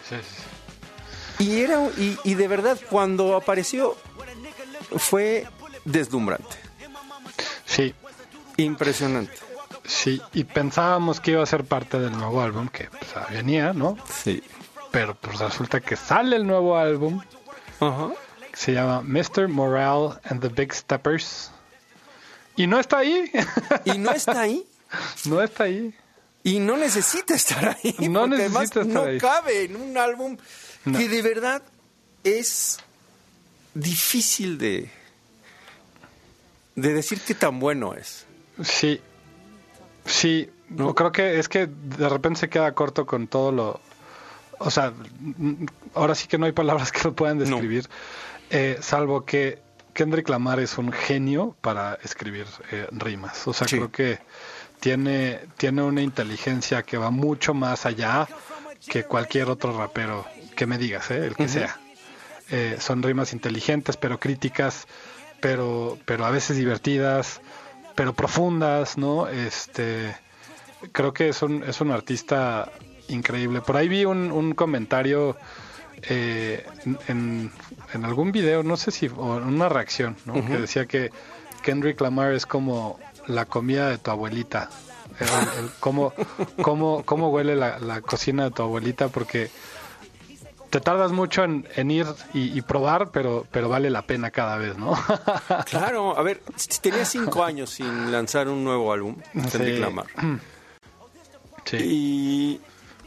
Sí. Y de verdad, cuando apareció, fue deslumbrante. Sí. Impresionante. Sí, y pensábamos que iba a ser parte del nuevo álbum, que pues, venía, ¿no? Sí. Pero pues resulta que sale el nuevo álbum. Ajá. Se llama Mr. Morale and the Big Steppers. Y no está ahí. ¿Y no está ahí? No está ahí. Y no necesita estar ahí. No porque necesita además estar ahí. No cabe en un álbum que de verdad es difícil de decir qué tan bueno es. Sí. Sí. ¿No? Creo que es que de repente se queda corto con todo lo... O sea, ahora sí que no hay palabras que lo puedan describir. No. Salvo que Kendrick Lamar es un genio para escribir rimas. O sea, sí. Creo que tiene una inteligencia que va mucho más allá que cualquier otro rapero que me digas, el que sea. Son rimas inteligentes, pero críticas, pero a veces divertidas, pero profundas, ¿no? Creo que es un artista increíble. Por ahí vi un comentario en algún video, no sé si, o en una reacción, ¿no? Que decía que Kendrick Lamar es como la comida de tu abuelita. Cómo huele la cocina de tu abuelita, porque te tardas mucho en ir y probar, pero vale la pena cada vez, ¿no? Claro, a ver, tenía 5 años sin lanzar un nuevo álbum, Kendrick Lamar. Sí.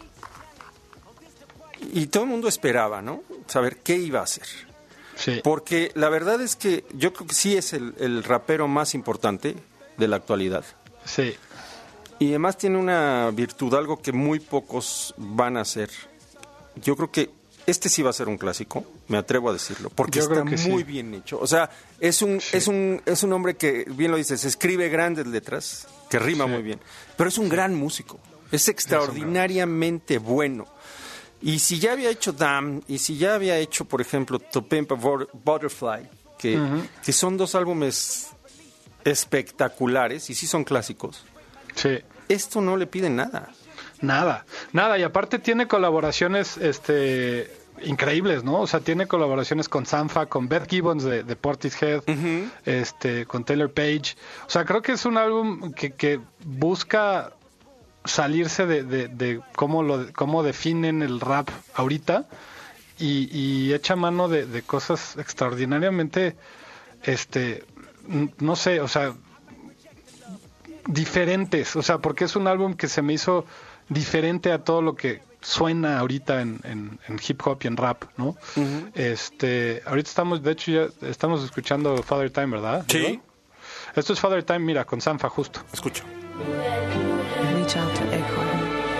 Y todo el mundo esperaba, ¿no? Saber qué iba a hacer. Sí. Porque la verdad es que yo creo que sí es el rapero más importante de la actualidad. Sí. Y además tiene una virtud, algo que muy pocos van a hacer. Yo creo que sí va a ser un clásico, me atrevo a decirlo, porque está muy bien hecho. O sea, es un hombre que, bien lo dices, escribe grandes letras, que rima muy bien, pero es un gran músico. Es extraordinariamente bueno. Y si ya había hecho Damn, y si ya había hecho, por ejemplo, To Pimp a Butterfly, que son 2 álbumes espectaculares, y sí son clásicos, esto no le pide nada. Nada, y aparte tiene colaboraciones increíbles, ¿no? O sea, tiene colaboraciones con Sanfa, con Beth Gibbons de Portishead, con Taylor Page. O sea, creo que es un álbum que busca salirse de cómo definen el rap ahorita y echa mano de cosas extraordinariamente, no sé, o sea, diferentes, o sea, porque es un álbum que se me hizo diferente a todo lo que suena ahorita en hip hop y en rap, ¿no? Ahorita estamos, de hecho, ya estamos escuchando Father Time, ¿verdad? Sí. ¿Verdad? Esto es Father Time, mira, con Sanfa justo. Escucho. Reach out to Echo.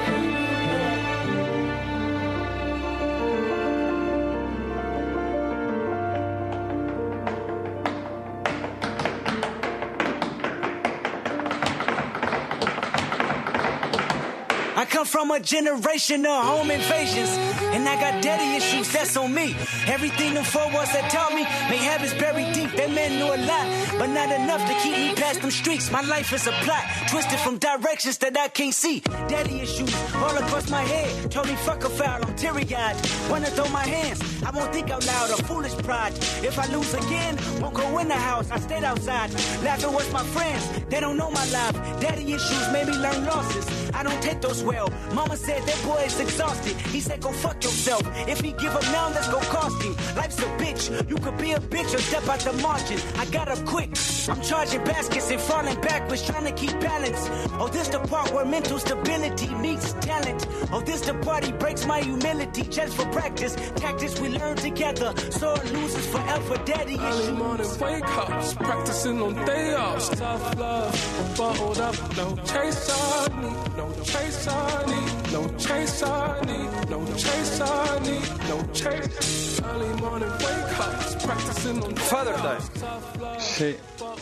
I come from a generation of home invasions, and I got daddy issues, that's on me. Everything them 4 was that taught me, may habits buried deep, that man knew a lot, but not enough to keep me past them streets. My life is a plot, twisted from directions that I can't see. Daddy issues all across my head, told me fuck a foul, I'm teary-eyed. Wanna throw my hands, I won't think out loud, a foolish pride. If I lose again, won't go in the house, I stayed outside, laughing with my friends, they don't know my life. Daddy issues made me learn losses, I don't take those well. Mama said that boy is exhausted. He said go fuck yourself. If he give up now, that's gon' cost him. Life's a bitch. You could be a bitch or step out the margin. I gotta quit. I'm charging baskets and falling backwards, trying to keep balance. Oh, this the part where mental stability meets talent. Oh, this the part he breaks my humility just for practice. Tactics we learn together. Sore losers forever. Daddy issues. Early morning wake ups, practicing on day offs. Tough love, bottled up, no chase I need, no chase I need, no chase I need, no chase I need, no chase. Early morning wake ups, practicing on Father Time. Sí.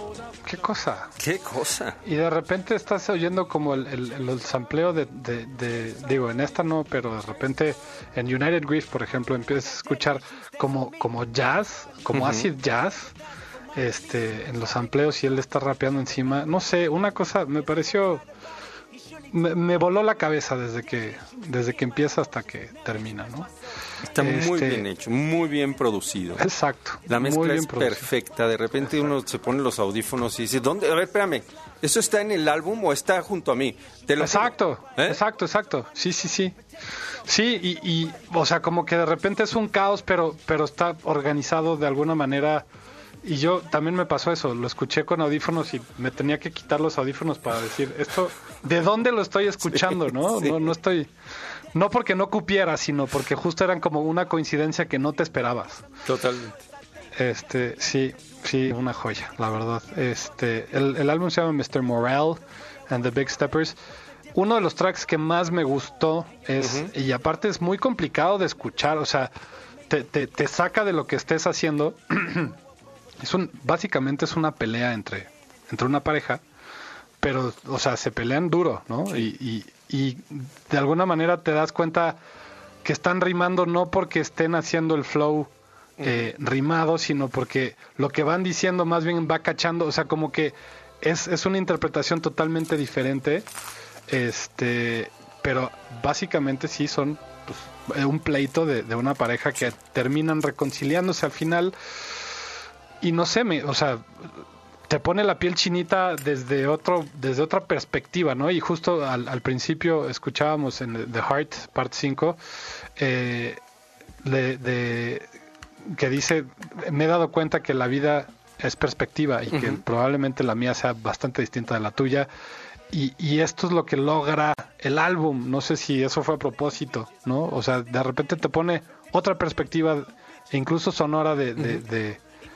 ¿qué cosa? ¿Qué cosa? Y de repente estás oyendo como el sampleo digo, en esta no, pero de repente en United Grief, por ejemplo, empiezas a escuchar como jazz, como acid jazz, en los sampleos, y él está rapeando encima. No sé, una cosa me pareció... Me voló la cabeza desde que empieza hasta que termina, ¿no? Está muy bien hecho, muy bien producido. Exacto. La mezcla muy bien es perfecta. De repente uno se pone los audífonos y dice, ¿dónde? A ver, espérame, ¿eso está en el álbum o está junto a mí? Exacto. Sí. Sí, y o sea, como que de repente es un caos, pero está organizado de alguna manera. Y yo también me pasó eso, lo escuché con audífonos y me tenía que quitar los audífonos para decir, esto, ¿de dónde lo estoy escuchando? Sí, ¿no? Sí. No estoy, no porque no cupiera, sino porque justo eran como una coincidencia que no te esperabas. Totalmente. Sí, una joya, la verdad. El álbum se llama Mr. Morale and the Big Steppers. Uno de los tracks que más me gustó es, y aparte es muy complicado de escuchar, o sea, te saca de lo que estés haciendo. Básicamente es una pelea entre una pareja, pero, o sea, se pelean duro, ¿no? Sí. Y de alguna manera te das cuenta que están rimando no porque estén haciendo el flow rimado, sino porque lo que van diciendo más bien va cachando, o sea, como que es una interpretación totalmente diferente, pero básicamente sí son pues, un pleito de una pareja que terminan reconciliándose al final. Y no sé, o sea, te pone la piel chinita desde otra perspectiva, ¿no? Y justo al principio escuchábamos en The Heart, Part 5, que dice, me he dado cuenta que la vida es perspectiva y que probablemente la mía sea bastante distinta de la tuya. Y esto es lo que logra el álbum. No sé si eso fue a propósito, ¿no? O sea, de repente te pone otra perspectiva, incluso sonora de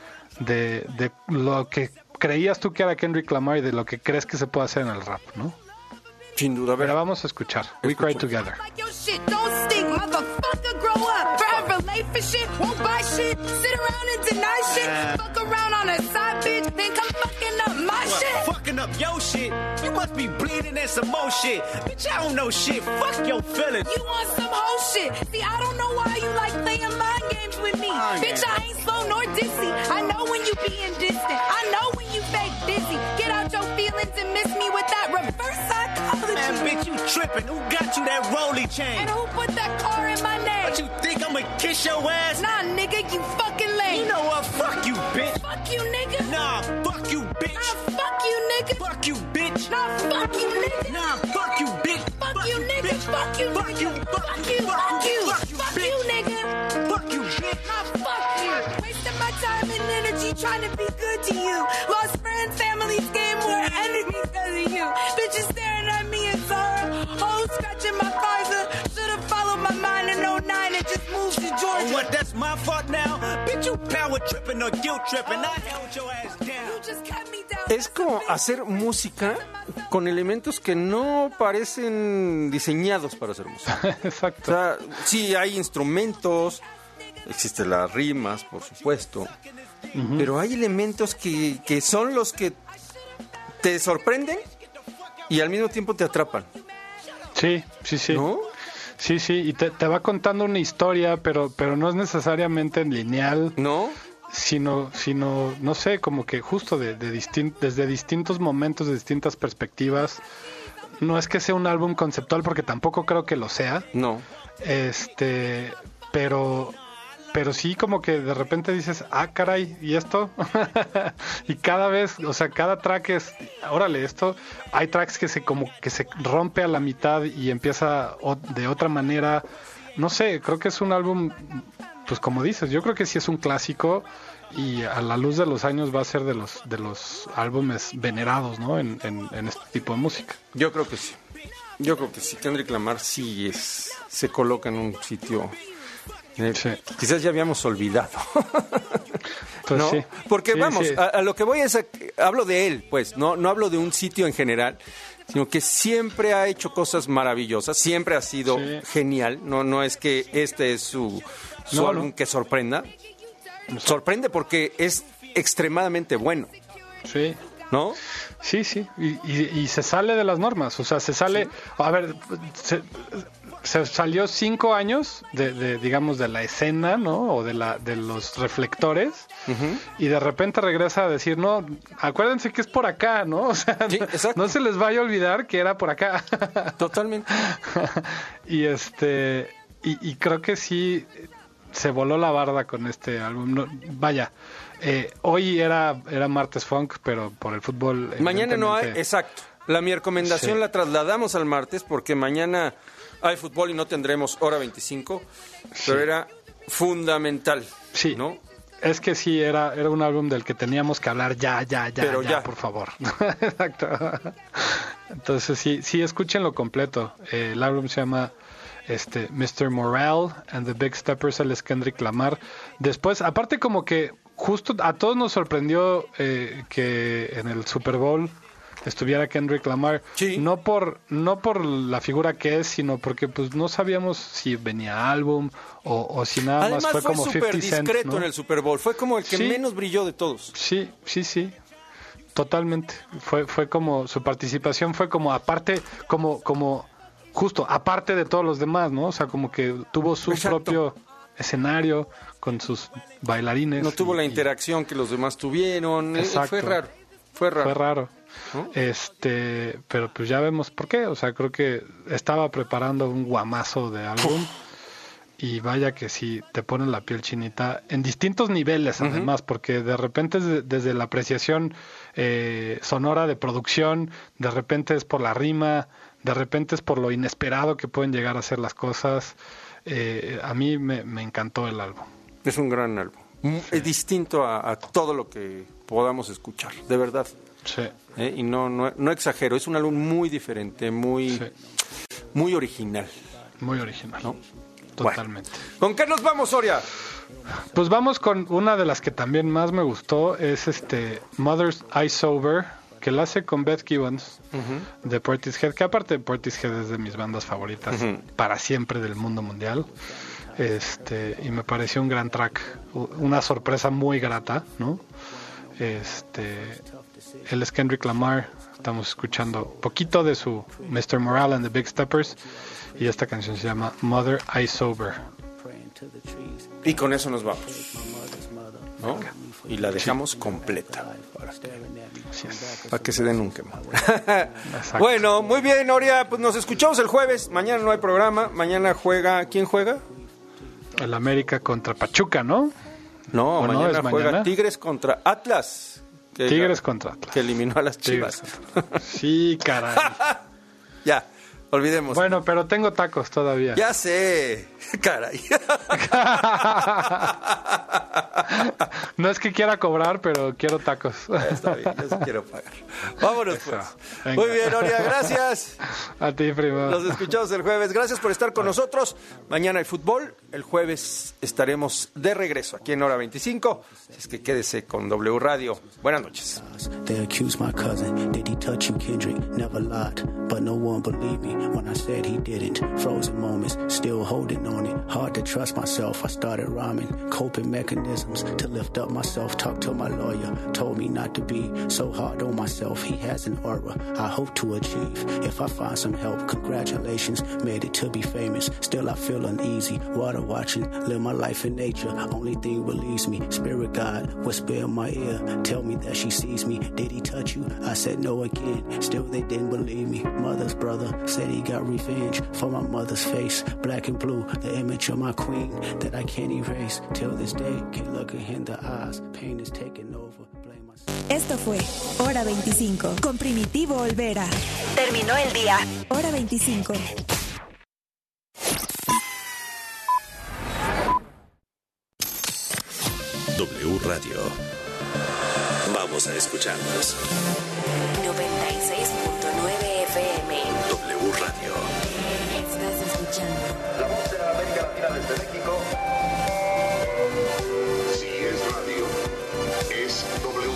lo que creías tú que era Kendrick Lamar y de lo que crees que se puede hacer en el rap, ¿no? Sin duda. Pero vamos a escuchar We Cry Together. Fucking up your shit. You must be bleeding and some more shit. Bitch, I don't know shit. Fuck your feelings. You want some whole shit. See, I don't know why you like playing mind games with me. Bitch, I ain't slow nor dizzy. I know when you being distant. I know when you fake busy. Get out your feelings and miss me with that reverse psychology. Man, bitch, you tripping. Who got you that rolly chain? And who put that car in my name? But you think I'ma kiss your ass? Nah, nigga, you fucking lame. You know what? Fuck you, bitch. Fuck you, nigga. Nah, fuck you, bitch. Nah, fuck you, nigga. Fuck you, bitch. Nah, fuck you, nigga. Nah, fuck you, bitch. Fuck you, nigga. Fuck you, fuck you, fuck you, fuck you, fuck you, nigga. Fuck you, bitch. Nah, fuck you. Wasting my time and energy trying to be good to you. Lost friends, families, game more enemies because of you. Bitches staring at me in sorrow. Hoes scratching my visor. Should've followed my mind in 09 and just moved to Georgia. Oh, what? That's my fault now? Bitch, you power tripping or guilt tripping. I held your ass down. You just kept me down. Es como hacer música con elementos que no parecen diseñados para hacer música. Exacto. O sea, sí hay instrumentos, existen las rimas, por supuesto, pero hay elementos que son los que te sorprenden y al mismo tiempo te atrapan. Sí. ¿No? Sí, y te va contando una historia, pero no es necesariamente lineal. ¿No? Sino no sé, como que justo desde distintos momentos, de distintas perspectivas. No es que sea un álbum conceptual, porque tampoco creo que lo sea. No. Pero sí, como que de repente dices, ah, caray, ¿y esto? Y cada vez, o sea, cada track es, órale, esto. Hay tracks que se rompe a la mitad y empieza de otra manera. No sé, creo que es un álbum, pues como dices, yo creo que sí es un clásico y a la luz de los años va a ser de los álbumes venerados, ¿no? En este tipo de música. Yo creo que sí. Kendrick Lamar sí se coloca en un sitio quizás ya habíamos olvidado. Pues ¿no? Sí. Porque sí, vamos, sí. A lo que voy es hablo de él, pues, no hablo de un sitio en general, sino que siempre ha hecho cosas maravillosas, siempre ha sido genial, no es que este es su álbum que sorprenda. Sorprende porque es extremadamente bueno. Sí. ¿no? Sí, y se sale de las normas, o sea, se sale, a ver, se salió 5 años digamos, de la escena, ¿no? O de los reflectores, y de repente regresa a decir, no, acuérdense que es por acá, ¿no? O sea, no se les vaya a olvidar que era por acá. Totalmente. y creo que sí se voló la barda con este álbum. No, vaya, hoy era martes funk, pero por el fútbol... Mañana no hay, exacto. Mi recomendación la trasladamos al martes porque mañana hay fútbol y no tendremos hora 25, pero era fundamental, ¿no? Es que sí, era un álbum del que teníamos que hablar ya, por favor. Exacto. Entonces sí, escúchenlo completo. El álbum se llama Mr. Morale and the Big Steppers, él es Kendrick Lamar. Después, aparte como que justo a todos nos sorprendió que en el Super Bowl estuviera Kendrick Lamar, no por la figura que es, sino porque pues no sabíamos si venía álbum o si nada Además, más fue como 50 Cent. Además fue súper discreto en el Super Bowl, fue como el que menos brilló de todos. Sí, totalmente. Fue como, su participación fue como aparte, como justo aparte de todos los demás, ¿no? O sea, como que tuvo su propio escenario con sus bailarines. No tuvo la interacción que los demás tuvieron. Fue raro. ¿No? Pero pues ya vemos por qué. O sea, creo que estaba preparando un guamazo de álbum y vaya que sí te pone la piel chinita en distintos niveles, además, porque de repente es desde la apreciación sonora de producción, de repente es por la rima, de repente es por lo inesperado que pueden llegar a ser las cosas. A mí me encantó el álbum. Es un gran álbum. Es distinto a todo lo que podamos escuchar, de verdad. Sí. Y no exagero, es un álbum muy diferente, muy original. Muy original, ¿no? Totalmente. Bueno, ¿con qué nos vamos, Soria? Pues vamos con una de las que también más me gustó, es Mother's Eye Sober, que la hace con Beth Gibbons, de Portishead, que aparte Portishead es de mis bandas favoritas para siempre del mundo mundial. Y me pareció un gran track, una sorpresa muy grata, ¿no? Él es Kendrick Lamar, estamos escuchando un poquito de su Mr. Morale and the Big Steppers, y esta canción se llama Mother Eye Sober. Y con eso nos vamos, ¿no? Y la dejamos completa para que se den un quemón. Bueno, muy bien, Oria, pues nos escuchamos el jueves. Mañana no hay programa, mañana ¿quién juega? El América contra Pachuca, ¿no? No, mañana juega Tigres contra Atlas. Tigres contra Atlas. Que eliminó a las Chivas. Sí, caray. Ya, olvidemos. Bueno, pero tengo tacos todavía. Ya sé, caray. No es que quiera cobrar, pero quiero tacos. Está bien, yo sí quiero pagar. Vámonos, pues. Venga. Muy bien, Oria, gracias. A ti, primo. Nos escuchamos el jueves. Gracias por estar con nosotros. Mañana hay fútbol. El jueves estaremos de regreso aquí en Hora 25. Así es que quédese con W Radio. Buenas noches. They accused my cousin, did he touch you, Kendrick? Never lied, but no one believed me when I said he didn't. Frozen moments, still holding on it. Hard to trust myself, I started rhyming. Coping mechanisms to lift up myself. Talked to my lawyer, told me not to be so hard on myself. He has an aura I hope to achieve. If I find some help, congratulations, made it to be famous. Still I feel uneasy, water watching, live my life in nature. Only thing relieves me, spirit guide, whisper in my ear, tell me that she sees me. Did he touch you? I said no again. Still they didn't believe me. Mother's brother said he got revenge for my mother's face. Black and blue, the image of my queen that I can't erase. Till this day, can't look her in the eyes. Pain is taking over. Blame myself. Esto fue Hora 25 con Primitivo Olvera. Terminó el día. Hora 25. W Radio. Vamos a escucharnos. 96.9 FM. W Radio. Estás escuchando La voz de la América Latina desde México. Si es radio, es W.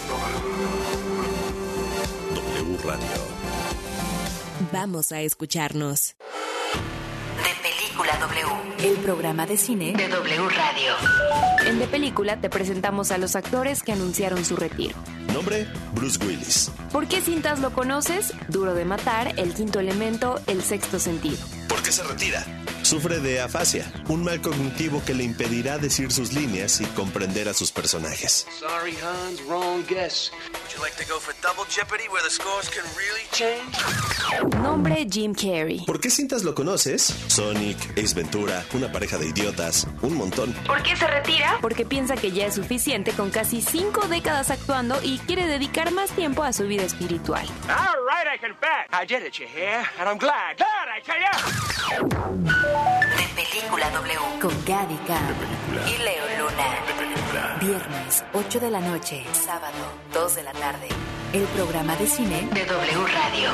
W Radio. Vamos a escucharnos. De película. Película W, el programa de cine de W Radio. En De Película te presentamos a los actores que anunciaron su retiro. Nombre, Bruce Willis. ¿Por qué cintas lo conoces? Duro de Matar, El Quinto Elemento, El Sexto Sentido. ¿Por qué se retira? Sufre de afasia, un mal cognitivo que le impedirá decir sus líneas y comprender a sus personajes. Sorry, Hans, wrong guess. Would you like to go for double jeopardy where the scores can really change? Nombre, Jim Carrey. ¿Por qué cintas lo conoces? Sonic, Ace Ventura, Una pareja de idiotas, un montón. ¿Por qué se retira? Porque piensa que ya es suficiente con casi 5 décadas actuando y quiere dedicar más tiempo a su vida espiritual. All right, I can bet. I did it, you hear? And I'm glad I tell you. De Película W con Gaby Khan y Leo Luna. Viernes, 8 de la noche. Sábado, 2 de la tarde. El programa de cine de W Radio.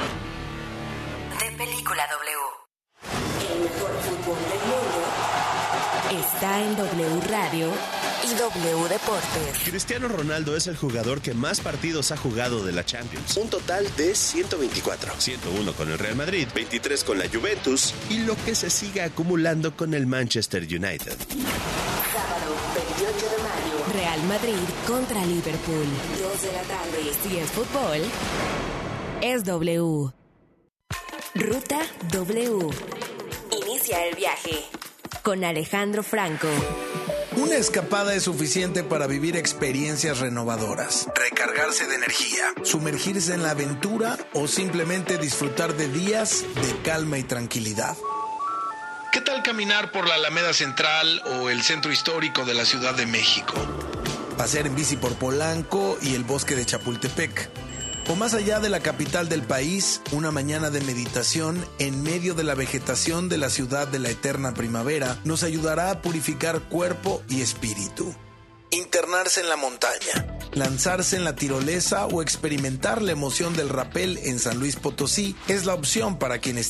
De Película W. El mejor fútbol del mundo está en W Radio y W Deportes. Cristiano Ronaldo es el jugador que más partidos ha jugado de la Champions. Un total de 124. 101 con el Real Madrid, 23 con la Juventus y lo que se sigue acumulando con el Manchester United. Sábado, 28 de mayo. Real Madrid contra Liverpool. 2 de la tarde. Si es fútbol, es W. Ruta W. Inicia el viaje. Con Alejandro Franco. Una escapada es suficiente para vivir experiencias renovadoras, recargarse de energía, sumergirse en la aventura o simplemente disfrutar de días de calma y tranquilidad. ¿Qué tal caminar por la Alameda Central o el centro histórico de la Ciudad de México? Pasear en bici por Polanco y el bosque de Chapultepec. O más allá de la capital del país, una mañana de meditación en medio de la vegetación de la ciudad de la eterna primavera nos ayudará a purificar cuerpo y espíritu. Internarse en la montaña, lanzarse en la tirolesa o experimentar la emoción del rapel en San Luis Potosí es la opción para quienes